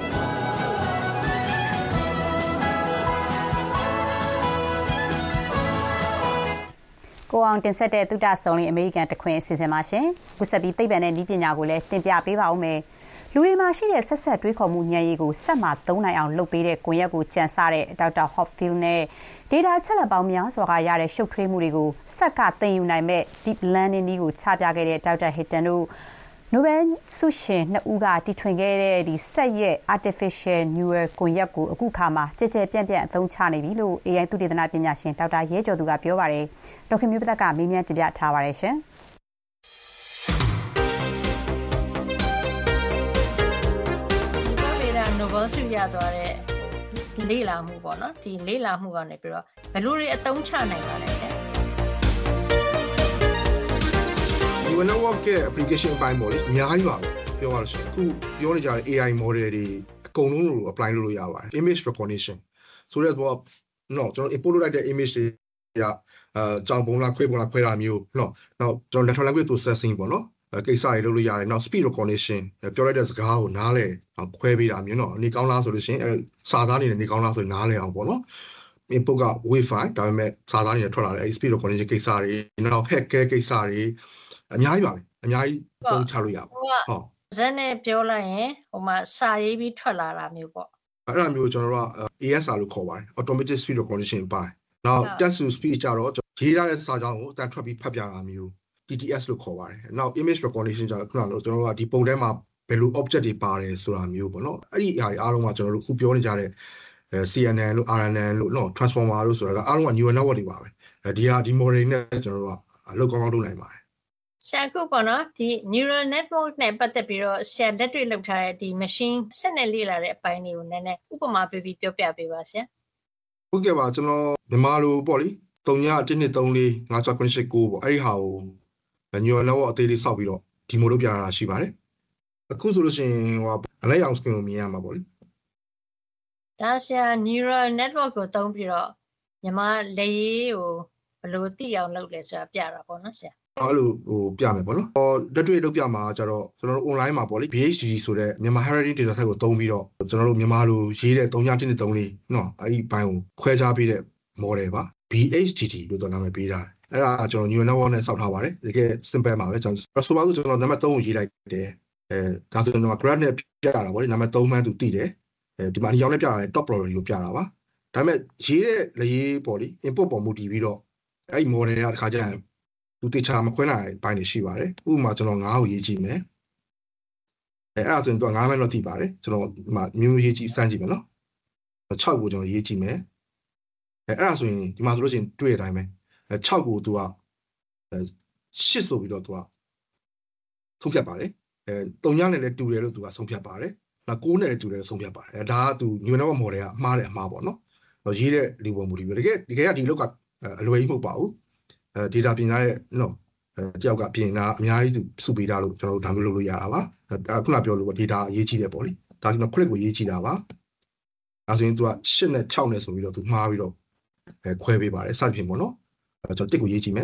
ကိုအောင်တင်ဆက်တဲ့သုတဆုံလင်းအမေရိကန်တခွင်အစီအစဉ်မှာရှင်ခုဆက်ပြီးသိပ္ပံနဲ့နည်းပညာကိုလည်းတင်ပြပေးပါဦးမယ်လူတွေမှာရှိတဲ့ဆက်ဆက်တွေးခေါ်မှုဉာဏ်ရည်ကိုဆက်မှသုံးနိုင်အောင်လုပ်ပေးတဲ့ကွန်ရက်ကိုကြံစတဲ့ဒေါက်တာ Hopfield နဲ့ data ချက်လက်ပေါင်းများစွာကရတဲ့ရှုပ်ထွေးမှုတွေကိုဆက်ကသင်ယူနိုင်မဲ့ deep learning နည်းကိုချပြခဲ့တဲ့ဒေါက်တာ Hinton တို့နိုဘယ်ဆုရှင်နှစ်ဦးကတီထွင်ခဲ့တဲ့ဒီဆက်ရဲ့ artificial neural ကွန်ရက်ကိုအခုခါမှာကြည်ကြဲပြန့်ပြန့်အသုံးချနေပြီလို့ AI သုတေသနပညာရှင်ဒေါက်တာရဲကျော်သူကပြောပါတယ်ဒေါက်ခင်မျိုးပသက်ကမေးမြန်းတင်ပြထားပါတယ်ရှင်နိုဘယ်ဆုရသွားတဲ့လေ့လာမှုပေါ့နော်ဒီလေ့လာမှုကနေပြီးတော့ဘယ်လိုတွေအသုံးချနိုင်ပါလဲရှင် neural network ရဲ့ application အပိုင်းပေါ့လေအများကြီးပါပဲပြောရလို့ရှိရင်အခုပြောနေကြတဲ့ AI model တွေအကုန်လုံးလို့ apply လုပ်လို့ရပါတယ် image recognition ဆိုတော့ကျွန်တော် import လုပ်လိုက်တဲ့ image တွေကကြောင်ပုံလားခွေးပုံလားခွဲတာမျိုးနော်နောက်ကျွန်တော် natural language processing ပေါ့နော်ကိစ္စတွေလုပ်လို့ရတယ်နောက် speed recognition ပြောလိုက်တဲ့စကားကိုနားလဲခွဲပေးတာမျိုးနော်နေကောင်းလားဆိုလို့ရှိရင်စာသားနေနေကောင်းလားဆိုနားလဲအောင်ပေါ့နော် input က Wi-Fi ဒါပေမဲ့စာသားနေထွက်လာတယ် speed recognition ကိစ္စတွေနောက် hacker ကိစ္စတွေအများကြီးပါပဲအများကြီးသုံးချလို့ရပါဟုတ်ဇက်နဲ့ပြောလိုက်ရင်ဟိုမှာစာရေးပြီးထွက်လာတာမျိုးပေါ့အဲ့ဒါမျိုးကျွန်တော်တို့က ASR လို့ခေါ်ပါတယ် automatic speed recognition ပိုင်းနောက် text to speech ကြတော့ရေးရတဲ့စာကြောင်းကိုအတန်ထွက်ပြီးဖတ်ပြတာမျိုးTTS လို့ခေါ်ပါတယ်။နောက် image recognition ကျတော့ခုနကကျွန်တော်တို့ကဒီပုံထဲမှာဘယ်လို object တွေပါတယ်ဆိုတာမျိုးပေါ့နော်။အဲ့ဒီအရာတွေအားလုံးကကျွန်တော်တို့ခုပြောနေကြတဲ့CNN လို့ RNN လို့နော် transformer လို့ဆိုတာကအားလုံးက neural network တွေပါပဲ။ဒီ model နဲ့ကျွန်တော်တို့ကအလုပ်ကောင်းလုပ်နိုင်ပါတယ်။ဆရာခုပေါ့နော်ဒီ neural network နဲ့ပတ်သက်ပြီးတော့ဆရာလက်တွေ့လုပ်ထားတဲ့ဒီ machine ဆက်နဲ့လေ့လာတဲ့အပိုင်းတွေကိုနည်းနည်းဥပမာပေးပြီးပြောပြပေးပါဆရာ။ဟုတ်ကဲ့ပါကျွန်တော်မြန်မာလိုပေါ့လေ3.1234569ပေါ့အဲ့ဒီဟာကိုneural network အသေးလေးစောက်ပြီးတော့ဒီမိုလုပ်ပြတာရှိပါတယ်အခုဆိုလို့ရှိရင်အလိုက်အောင် screen ကိုမြင်ရမှာပေါ့လေဒါဆရာ neural network ကိုသုံးပြီးတော့မြန်မာလက်ရေးကိုဘယ်လိုသိအောင်လုပ်လဲဆိုတာပြတာပေါ့နော်ဆရာအဲ့လိုပြမယ်ပေါ့နော်လက်တွေ့လုပ်ပြမှာကျတော့ကျွန်တော်တို့ online မှာပေါ့လေ BHD ဆိုတဲ့မြန်မာ heritage data set ကိုသုံးပြီးတော့ကျွန်တော်တို့မြန်မာလိုရေးတဲ့3.123နော်အဲ့ဒီဘိုင်းကိုခွဲခြားပေးတဲ့ model ပါ BHDD လို့တော့နာမည်ပေးထားတယ်အဲ့ဒါကျွန်တော် neural network နဲ့စောက်ထားပါတယ်တကယ် simple ပါပဲကျွန်တော်ဆိုပါစို့ကျွန်တော်နံပါတ်3ကိုရေးလိုက်တယ်ဒါဆိုတော့ graph နဲ့ပြရတာပေါ့လေနံပါတ်3မှန်းသူသိတယ်ဒီမှာအရောင်နဲ့ပြရတယ် top priority ကိုပြတာပါဒါပေမဲ့ရေးတဲ့လေရေးပေါ့လေ input ပေါ်မူတည်ပြီးတော့အဲ့ဒီ model ကတစ်ခါကျရင်သူတေချာမခွဲနိုင်ပိုင်းတွေရှိပါတယ်ဥပမာကျွန်တော်9ကိုရေးကြည့်မယ်အဲ့ဒါဆိုရင်သူက9မှန်းတော့သိပါတယ်ကျွန်တော်ဒီမှာမျိုးရေးကြည့်စမ်းကြည့်မယ်နော်6ကိုကျွန်တော်ရေးကြည့်မယ်အဲ့ဒါဆိုရင်ဒီမှာဆိုလို့ရှိရင်တွေ့တဲ့အတိုင်းပဲ6ကိုသူက8ဆိုပြီးတော့သူကဆုံးဖြတ်ပါတယ်3ညနဲ့လည်းတူတယ်လို့သူကဆုံးဖြတ်ပါတယ်နောက်9နဲ့လည်းတူတယ်လို့ဆုံးဖြတ်ပါတယ်ဒါကသူ neural network model ကအမှားတယ်အမှားပေါ့နော်ရေးတဲ့ဒီပုံမူတည်ပြီးတကယ်ကဒီလောက်ကအလွယ်ကြီးမဟုတ်ပါဘူး data ပြင်ထားတဲ့နော်တယောက်ကပြင်တာအများကြီးသူစုပေးတာလို့ကျွန်တော်တို့ဒါမျိုးလုပ်လို့ရတာပါခုနပြောလို့ data အရေးကြီးတယ်ပေါ့လေဒါကျွန်တော် click ကိုရေးကြည့်တာပါဒါဆိုရင်သူက8နဲ့6နဲ့ဆိုပြီးတော့သူမှားပြီးတော့ခွဲပေးပါတယ်စသဖြင့်ပေါ့နော်ကျွန်တော်တစ်ကိုရေးကြည့်မယ်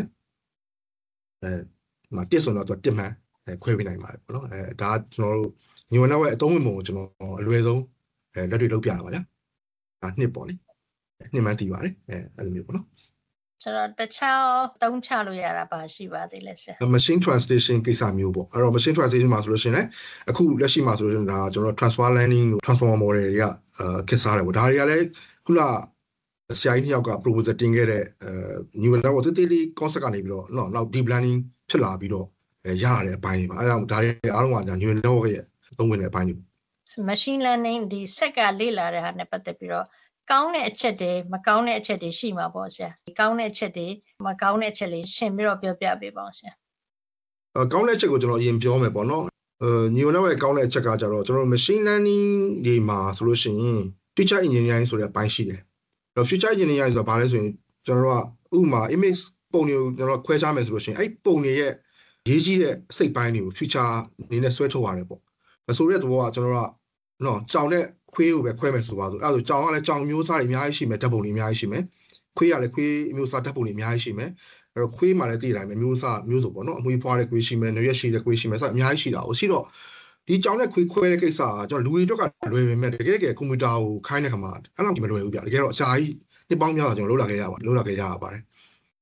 ဒီမှာတစ်ဆိုတော့သူတစ်မှန်ခွဲပေးနိုင်ပါတယ်ပေါ့နော်ဒါကကျွန်တော်တို့ neural network အသုံးဝင်ပုံကိုကျွန်တော်အလွယ်ဆုံးလက်တွေ့လုပ်ပြတာပါဗျာဒါနှစ်ပေါ့လေနှစ်မှန်တည်ပါတယ်အဲ့လိုမျိုးပေါ့နော်ဆိုတော့တခြားသုံးချလို့ရတာပါရှိပါသေးလဲဆရာ machine translation ကိစ္စမျိုးပေါ့အဲ့တော့ machine translation မှာဆိုလို့ရှိရင်လည်းအခုလက်ရှိမှာဆိုလို့ရှိရင်ဒါကျွန်တော် transfer learning လို့ transformer model တွေကခက်စားတယ်ပေါ့ဒါတွေကလည်းခုနဆရာကြီးနှစ်ယောက်က proposal တင်ခဲ့တဲ့neural network တိတိလေး concept ကနေပြီးတော့နောက် deep learning ဖြစ်လာပြီးတော့ရရတဲ့အပိုင်းတွေပါအဲဒါဒါတွေအားလုံးက neural network ရဲ့အသုံးဝင်တဲ့အပိုင်းတွေ machine learning ဒီစက်ကလေ့လာတဲ့ဟာနဲ့ပတ်သက်ပြီးတော့ကောင်းတဲ့အချက်တွေမကောင်းတဲ့အချက်တွေရှိမှာပေါ့ဆရာကောင်းတဲ့အချက်တွေမကောင်းတဲ့အချက်လေးရှင်းပြီးတော့ပြောပြပေးပါဦးဆရာကောင်းတဲ့အချက်ကိုကျွန်တော်အရင်ပြောမယ်ပေါ့နော်neural network ကောင်းတဲ့အချက်ကကြတော့ကျွန်တော် machine learning တွေမှာဆိုလို့ရှိရင် feature engineering ဆိုတဲ့အပိုင်းရှိတယ်future engineering ဆိုတာဘာလဲဆိုရင်ကျွန်တော်တို့ကဥပမာ image ပုံတွေကိုကျွန်တော်ခွဲခြားမယ်ဆိုလို့ရှိရင်အဲ့ပုံတွေရဲ့ရေးကြီးတဲ့စိတ်ပိုင်းတွေကို feature အနေနဲ့ဆွဲထုတ်ရတယ်ပေါ့ဆိုတဲ့သဘောကကျွန်တော်တို့ကနော်ကြောင်တဲ့ခွေးကိုပဲခွဲမယ်ဆိုပါဆိုအဲ့ဒါဆိုကြောင်ကလည်းကြောင်မျိုးစားတွေအများကြီးရှိမယ်ဓာတ်ပုံတွေအများကြီးရှိမယ်ခွေးကလည်းခွေးမျိုးစားဓာတ်ပုံတွေအများကြီးရှိမယ်အဲ့တော့ခွေးမှလည်းသိတိုင်းပဲမျိုးစားမျိုးစုံပေါ့နော်အမွေဖွားတဲ့ခွေးရှိမယ်၊ရွက်ရှိတဲ့ခွေးရှိမယ်စသအများကြီးရှိတာ။ရှိတော့ဒီကြောင်တဲ့ခွေးခွဲတဲ့ကိစ္စကကျွန်တော်လူတွေအတွက်ကလွယ်ပေမဲ့တကယ်ကွန်ပျူတာကိုခိုင်းတဲ့ခါမှာအဲ့လောက်ကြီးမလွယ်ဘူးဗျ။တကယ်တော့အရှာကြီးနှစ်ပေါင်းများစွာကျွန်တော်လုပ်လာခဲ့ရပါတယ်။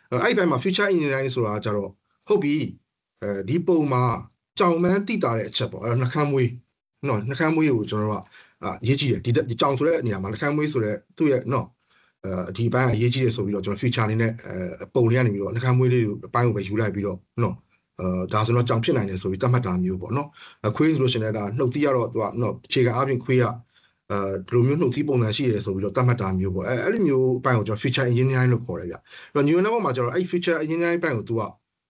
အဲ့ဘက်မှာ future engineering ဆိုတာကြတော့ဟုတ်ပြီဒီပုံမှာကြောင်မန်းတိတာတဲ့အချက်ပေါ့အဲ့နှခမ်းမွေးနော်နှခမ်းမွေးကိုကျွန်တော်တို့ကရေးကြည့်တယ်ဒီကြောင်ဆိုတဲ့နေရာမှာနှခမ်းမွေးဆိုတဲ့သူ့ရဲ့နော်ဒီဘက်ကရေးကြည့်တယ်ဆိုပြီးတော့ကျွန်တော် future အနေနဲ့ပုံလေးကနေပြီးတော့နှခမ်းမွေးလေးကိုအပိုင်းကိုပဲယူလိုက်ပြီးတော့နော်ဒါဆိုတော့ကြောင်ဖြစ်နိုင်တယ်ဆိုပြီးသတ်မှတ်တာမျိုးပေါ့နော်ခွေးဆိုလို့ရှိရင်လည်းဒါနှုတ်သီးရတော့သူကနော်အခြေခံအပြင်ခွေးကဒီလိုမျိုးနှုတ်သီးပုံစံရှိတယ်ဆိုပြီးတော့သတ်မှတ်တာမျိုးပေါ့အဲ့လိုမျိုးအပိုင်းကိုကျွန်တော် future engineering လို့ခေါ်တယ်ဗျအဲ့တော့ neural network မှာကျတော့အဲ့ future engineering ဘက်ကိုသူက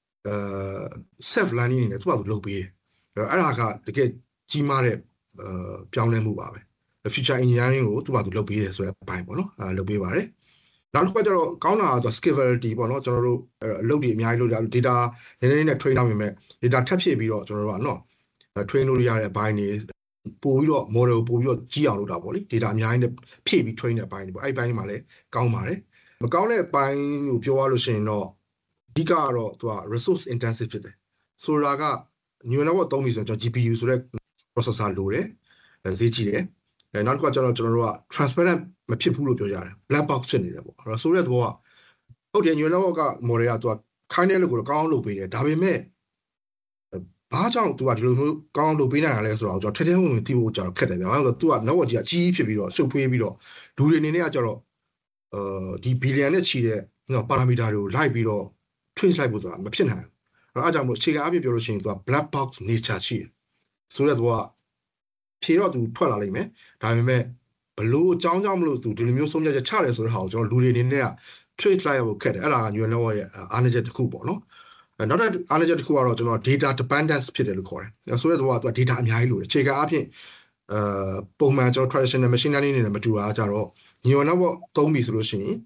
self learning နဲ့သူကလုပ်ပေးတယ်အဲ့ဒါကတကယ်ကြီးမားတဲ့ပြောင်းလဲမှုပါပဲ future engineering ကိုသူကလုပ်ပေးတယ်ဆိုတဲ့အပိုင်းပေါ့နော်လုပ်ပေးပါတယ်နောက်တစ်ခါကျတော့ကောင်းတာဆို scalability ပေါ့နော်ကျွန်တော်တို့အလုပ်တွေအများကြီးလုပ်ကြ data နည်းနည်းနဲ့ train လုပ်နေမယ် data ထပ်ဖြည့်ပြီးတော့ကျွန်တော်တို့ကနော် train လုပ်ရတဲ့အပိုင်းတွေပို့ပြီးတော့ model ပို့ပြီးတော့ကြီးအောင်လုပ်တာပေါ့လေ data အများကြီးနဲ့ဖြည့်ပြီး train တဲ့အပိုင်းတွေပေါ့အဲ့ဘိုင်းမှာလည်းကောင်းပါတယ်မကောင်းတဲ့အပိုင်းကိုပြောရလို့ရှိရင်တော့အဓိကကတော့သူက resource intensive ဖြစ်တယ်ဆိုတာက neural network သုံးပြီဆိုတော့ GPU ဆိုတဲ့ processor လိုတယ်ဈေးကြီးတယ်နောက်တစ်ခါကျတော့ကျွန်တော်တို့က transparent မဖြစ်ဘူးလို့ပြောကြတယ် black box ဖြစ်နေတယ်ပေါ့အဲ့တော့ဆိုတဲ့သဘောကဟုတ်တယ် neural network က model ကသူကခိုင်းတဲ့လို့ကိုကောင်းအောင်လုပ်ပေးတယ်ဒါပေမဲ့ဘာကြောင့်သူကဒီလိုမျိုးကောင်းအောင်လုပ်ပေးနိုင်ရလဲဆိုတော့ကျွန်တော်ထဲထဲဝင်ဝင်သိဖို့ကြာတော့ခက်တယ်ဗျာဘာလို့လဲဆိုတော့သူက network ကြီးအကြီးဖြစ်ပြီးတော့ရှုပ်ထွေးပြီးတော့လူတွေအနေနဲ့ကကျတော့ဒီ billion နဲ့ချီတဲ့နော် parameter တွေကိုလိုက်ပြီးတော့ trace လိုက်ဖို့ဆိုတာမဖြစ်နိုင်ဘူးအဲ့ဒါကြောင့်မို့အခြေခံအပြင်ပြောလို့ရှိရင်သူက black box nature ရှိတယ်ဆိုတဲ့သဘောကဖြေတော့သူထွက်လာလိမ့်မယ်ဒါပေမဲ့ဘလို့အကြောင်းကြောင့်မလို့သူဒီလိုမျိုးဆုံးဖြတ်ချက်ချတယ်ဆိုတဲ့ဟာကိုကျွန်တော်လူတွေအနေနဲ့က trace လိုက်ရဖို့ခက်တယ်အဲ့ဒါက neural network ရဲ့အားနည်းချက်တစ်ခုပေါ့နော်နောက်တဲ့အားနည်းချက်တစ်ခုကတော့ကျွန်တော် data dependence ဖြစ်တယ်လို့ခေါ်တယ်ဆိုတဲ့သဘောကသူက data အများကြီးလိုတယ်အခြေခံအပြင်ပုံမှန်ကျွန်တော် traditional machine learning နဲ့မတူတာကြတော့ neural network သုံးပြီဆိုလို့ရှိရင်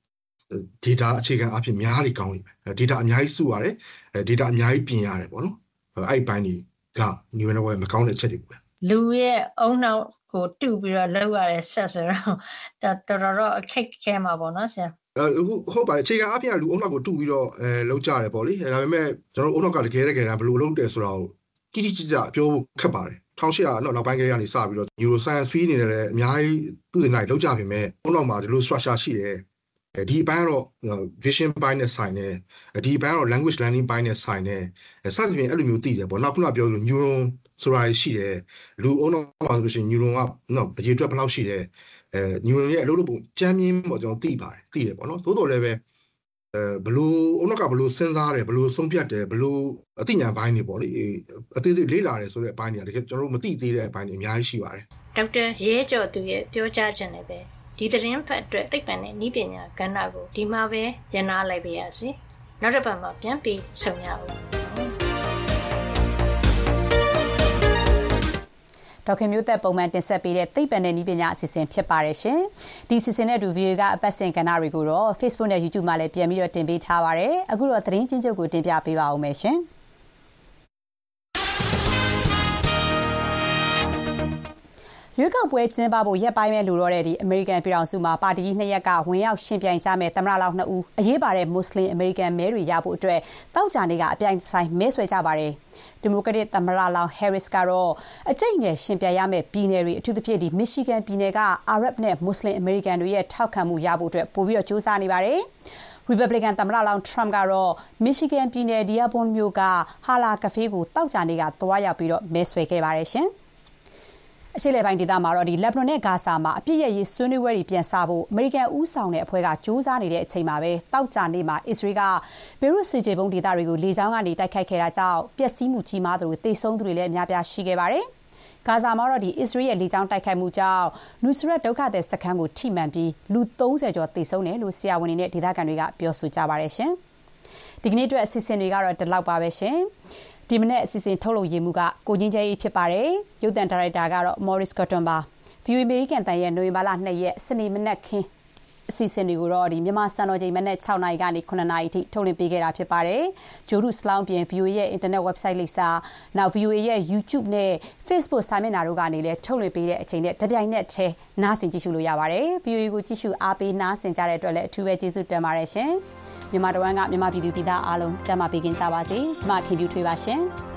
data အခြေခံအဖြစ်များလေးကောင်းလိမ့်မယ် data အများကြီးစုရတယ် data အများကြီးပြင်ရတယ်ပေါ့နော်အဲ့ဘိုင်းတွေက neural network မကောင်းတဲ့အချက်တွေပဲလူရဲ့အုံနောက်ကိုတူပြီးတော့လောက်ရတဲ့ဆက်ဆိုတော့တော်တော်အခက်ခဲမှာပေါ့နော်ဆရာဟုတ်ပါတယ်အခြေခံအပြင်ကလူအုံနောက်ကိုတူပြီးတော့လောက်ကြတယ်ပေါ့လေဒါပေမဲ့ကျွန်တော်အုံနောက်ကတကယ်တမ်းဘယ်လိုလုပ်တယ်ဆိုတာကိုတိတိကျကျပြောဖို့ခက်ပါတယ်1800နောက်ပိုင်းကလေးကနေစပြီးတော့ neuroscience field နေတယ်အများကြီးသူတွေနိုင်လောက်ကြပြီမဲ့အုံနောက်မှာဒီလို structure ရှိတယ်ဒီဘန်းတော့ vision ဘိုင်းနဲ့ဆိုင်တယ်ဒီဘန်းတော့ language learning ဘိုင်းနဲ့ဆိုင်တယ်စသဖြင့်အဲ့လိုမျိုးသိတယ်ပေါ့နောက်ခုနပြောလို့ neuron ဆိုတာရှိတယ်လူအုံနောက်မှာဆိုလို့ရှိရင် neuron ကနော်အရေးအတွက်ဘယ်လောက်ရှိတယ်neuron ရဲ့အလုပ်လုပ်ပုံကြမ်းမြင့်ပေါ့ကျွန်တော်သိတယ်ပေါ့နော်သို့တော်လည်းပဲဘလို့အုံနောက်ကဘလို့စဉ်းစားတယ်ဘလို့ဆုံးဖြတ်တယ်ဘလို့အသိဉာဏ်ဘိုင်းတွေပေါ့လေအသေးစိတ်လေ့လာတယ်ဆိုတဲ့အပိုင်းတွေကတကယ်ကျွန်တော်တို့မသိသေးတဲ့အပိုင်းတွေအများကြီးရှိပါတယ်ဒေါက်တာရဲကျော်သူရဲ့ပြောကြားခြင်းနဲ့ပဲဒီသတင်းဖတ်အတွက်သိပ္ပံနဲ့နည်းပညာကဏ္ဍကိုဒီမှာပဲရနာလိုက်ပါရစေနောက်တစ်ပတ်မှာပြန်ပြီးဆုံရအောင်ဒေါက်ခင်မျိုးသက်ပုံမှန်တင်ဆက်ပေးတဲ့သိပ္ပံနဲ့နည်းပညာအစီအစဉ်ဖြစ်ပါတယ်ရှင်ဒီအစီအစဉ်နဲ့တူဗီဒီယိုကအပတ်စဉ်ကဏ္ဍတွေကိုတော့ Facebook နဲ့ YouTube မှာလည်းပြန်ပြီးတော့တင်ပေးထားပါတယ်အခုတော့သတင်းချင်းချုပ်ကိုတင်ပြပေးပါဦးမယ်ရှင်ရွေးကောက်ပွဲကျင်းပဖို့ရက်ပိုင်းပဲလိုတော့တဲ့ဒီအမေရိကန်ပြည်ထောင်စုမှာပါတီကြီး2ရက်ကဝင်ရောက်ရှင်ပြိုင်ကြမဲ့သမ္မတလောင်း2ဦးအရေးပါတဲ့မွတ်စလင်အမေရိကန်မဲတွေရဖို့အတွက်တောက်ကြနေကအပြိုင်ဆိုင်မဲဆွယ်ကြပါတယ်ဒီမိုကရက်တစ်သမ္မတလောင်း Harris ကတော့အကျိတ်နဲ့ရှင်ပြိုင်ရမဲ့ပြည်နယ်တွေအထူးသဖြင့်ဒီ Michigan ပြည်နယ်ကအာရပ်နဲ့မွတ်စလင်အမေရိကန်တွေရဲ့ထောက်ခံမှုရဖို့အတွက်ပိုပြီးတော့စူးစမ်းနေပါတယ်Republican သမ္မတလောင်း Trump ကတော့ Michigan ပြည်နယ် Dearborn မြို့ကဟာလာကဖေးကိုတောက်ကြနေကသွားရောက်ပြီးတော့မဲဆွယ်ခဲ့ပါတယ်ရှင်အရှေ့လယ်ပိုင်းဒေသမှာတော့ဒီလက်ဘနွန်နဲ့ဂါဇာမှာအပြစ်ရရေးဆွေးနွေးပွဲတွေပြန်စဖို့အမေရိကန်ဦးဆောင်တဲ့အဖွဲ့ကစူးစမ်းနေတဲ့အချိန်မှာပဲတောက်ကြနေမှာအစ္စရေးကဘေရွတ်စစ်ကြေပုံဒေသတွေကိုလေကြောင်းကနေတိုက်ခိုက်ခဲ့တာကြောင့်ပျက်စီးမှုကြီးမားသလိုတေဆုံးသူတွေလည်းအများပြားရှိခဲ့ပါတယ်။ဂါဇာမှာတော့ဒီအစ္စရေးရဲ့လေကြောင်းတိုက်ခိုက်မှုကြောင့်နူစရက်ဒုက္ခသည်စခန်းကိုထိမှန်ပြီးလူ30ကျော်တေဆုံးတယ်လို့ဆရာဝန်တွေနဲ့ဒေသခံတွေကပြောဆိုကြပါတယ်ရှင်။ဒီကနေ့အတွက်အစီအစဉ်တွေကတော့ဒီလောက်ပါပဲရှင်။ဒီမနေ့အစီအစဉ်ထုတ်လုပ်ရေးမှုကကိုကြီးကျဲကြီးဖြစ်ပါတယ်ရုပ်သံဒါရိုက်တာကတော့ Morris Cotton ပါ View American တန်ရဲ့နိုဝင်ဘာလ2ရက်စနေမနက်ခင်းအစီအစဉ်တွေကိုတော့ဒီမြန်မာစံတော်ချိန်မနက်6နာရီကနေ9နာရီထိထုတ်လွှင့်ပေးခဲ့တာဖြစ်ပါတယ်ဂျိုရုစလောင်းပြင် VOA ရဲ့ internet website လိပ်စာနောက် VOA ရဲ့ YouTube နဲ့ Facebook စာမျက်နှာတို့ကနေလည်းထုတ်လွှင့်ပေးတဲ့အချိန်နဲ့တပြိုင်နက်တည်းနားဆင်ကြည့်ရှုလို့ရပါတယ် VOA ကိုကြည့်ရှုအားပေးနားဆင်ကြတဲ့အတွက်လည်းအထူးပဲကျေးဇူးတင်ပါတယ်ရှင်မြန်မာတော်ဝန်ကမြန်မာပြည်သူပြည်သားအားလုံးကျန်းမာပေးကြပါစေကျွန်မခင်ဗျူထွေးပါရှင်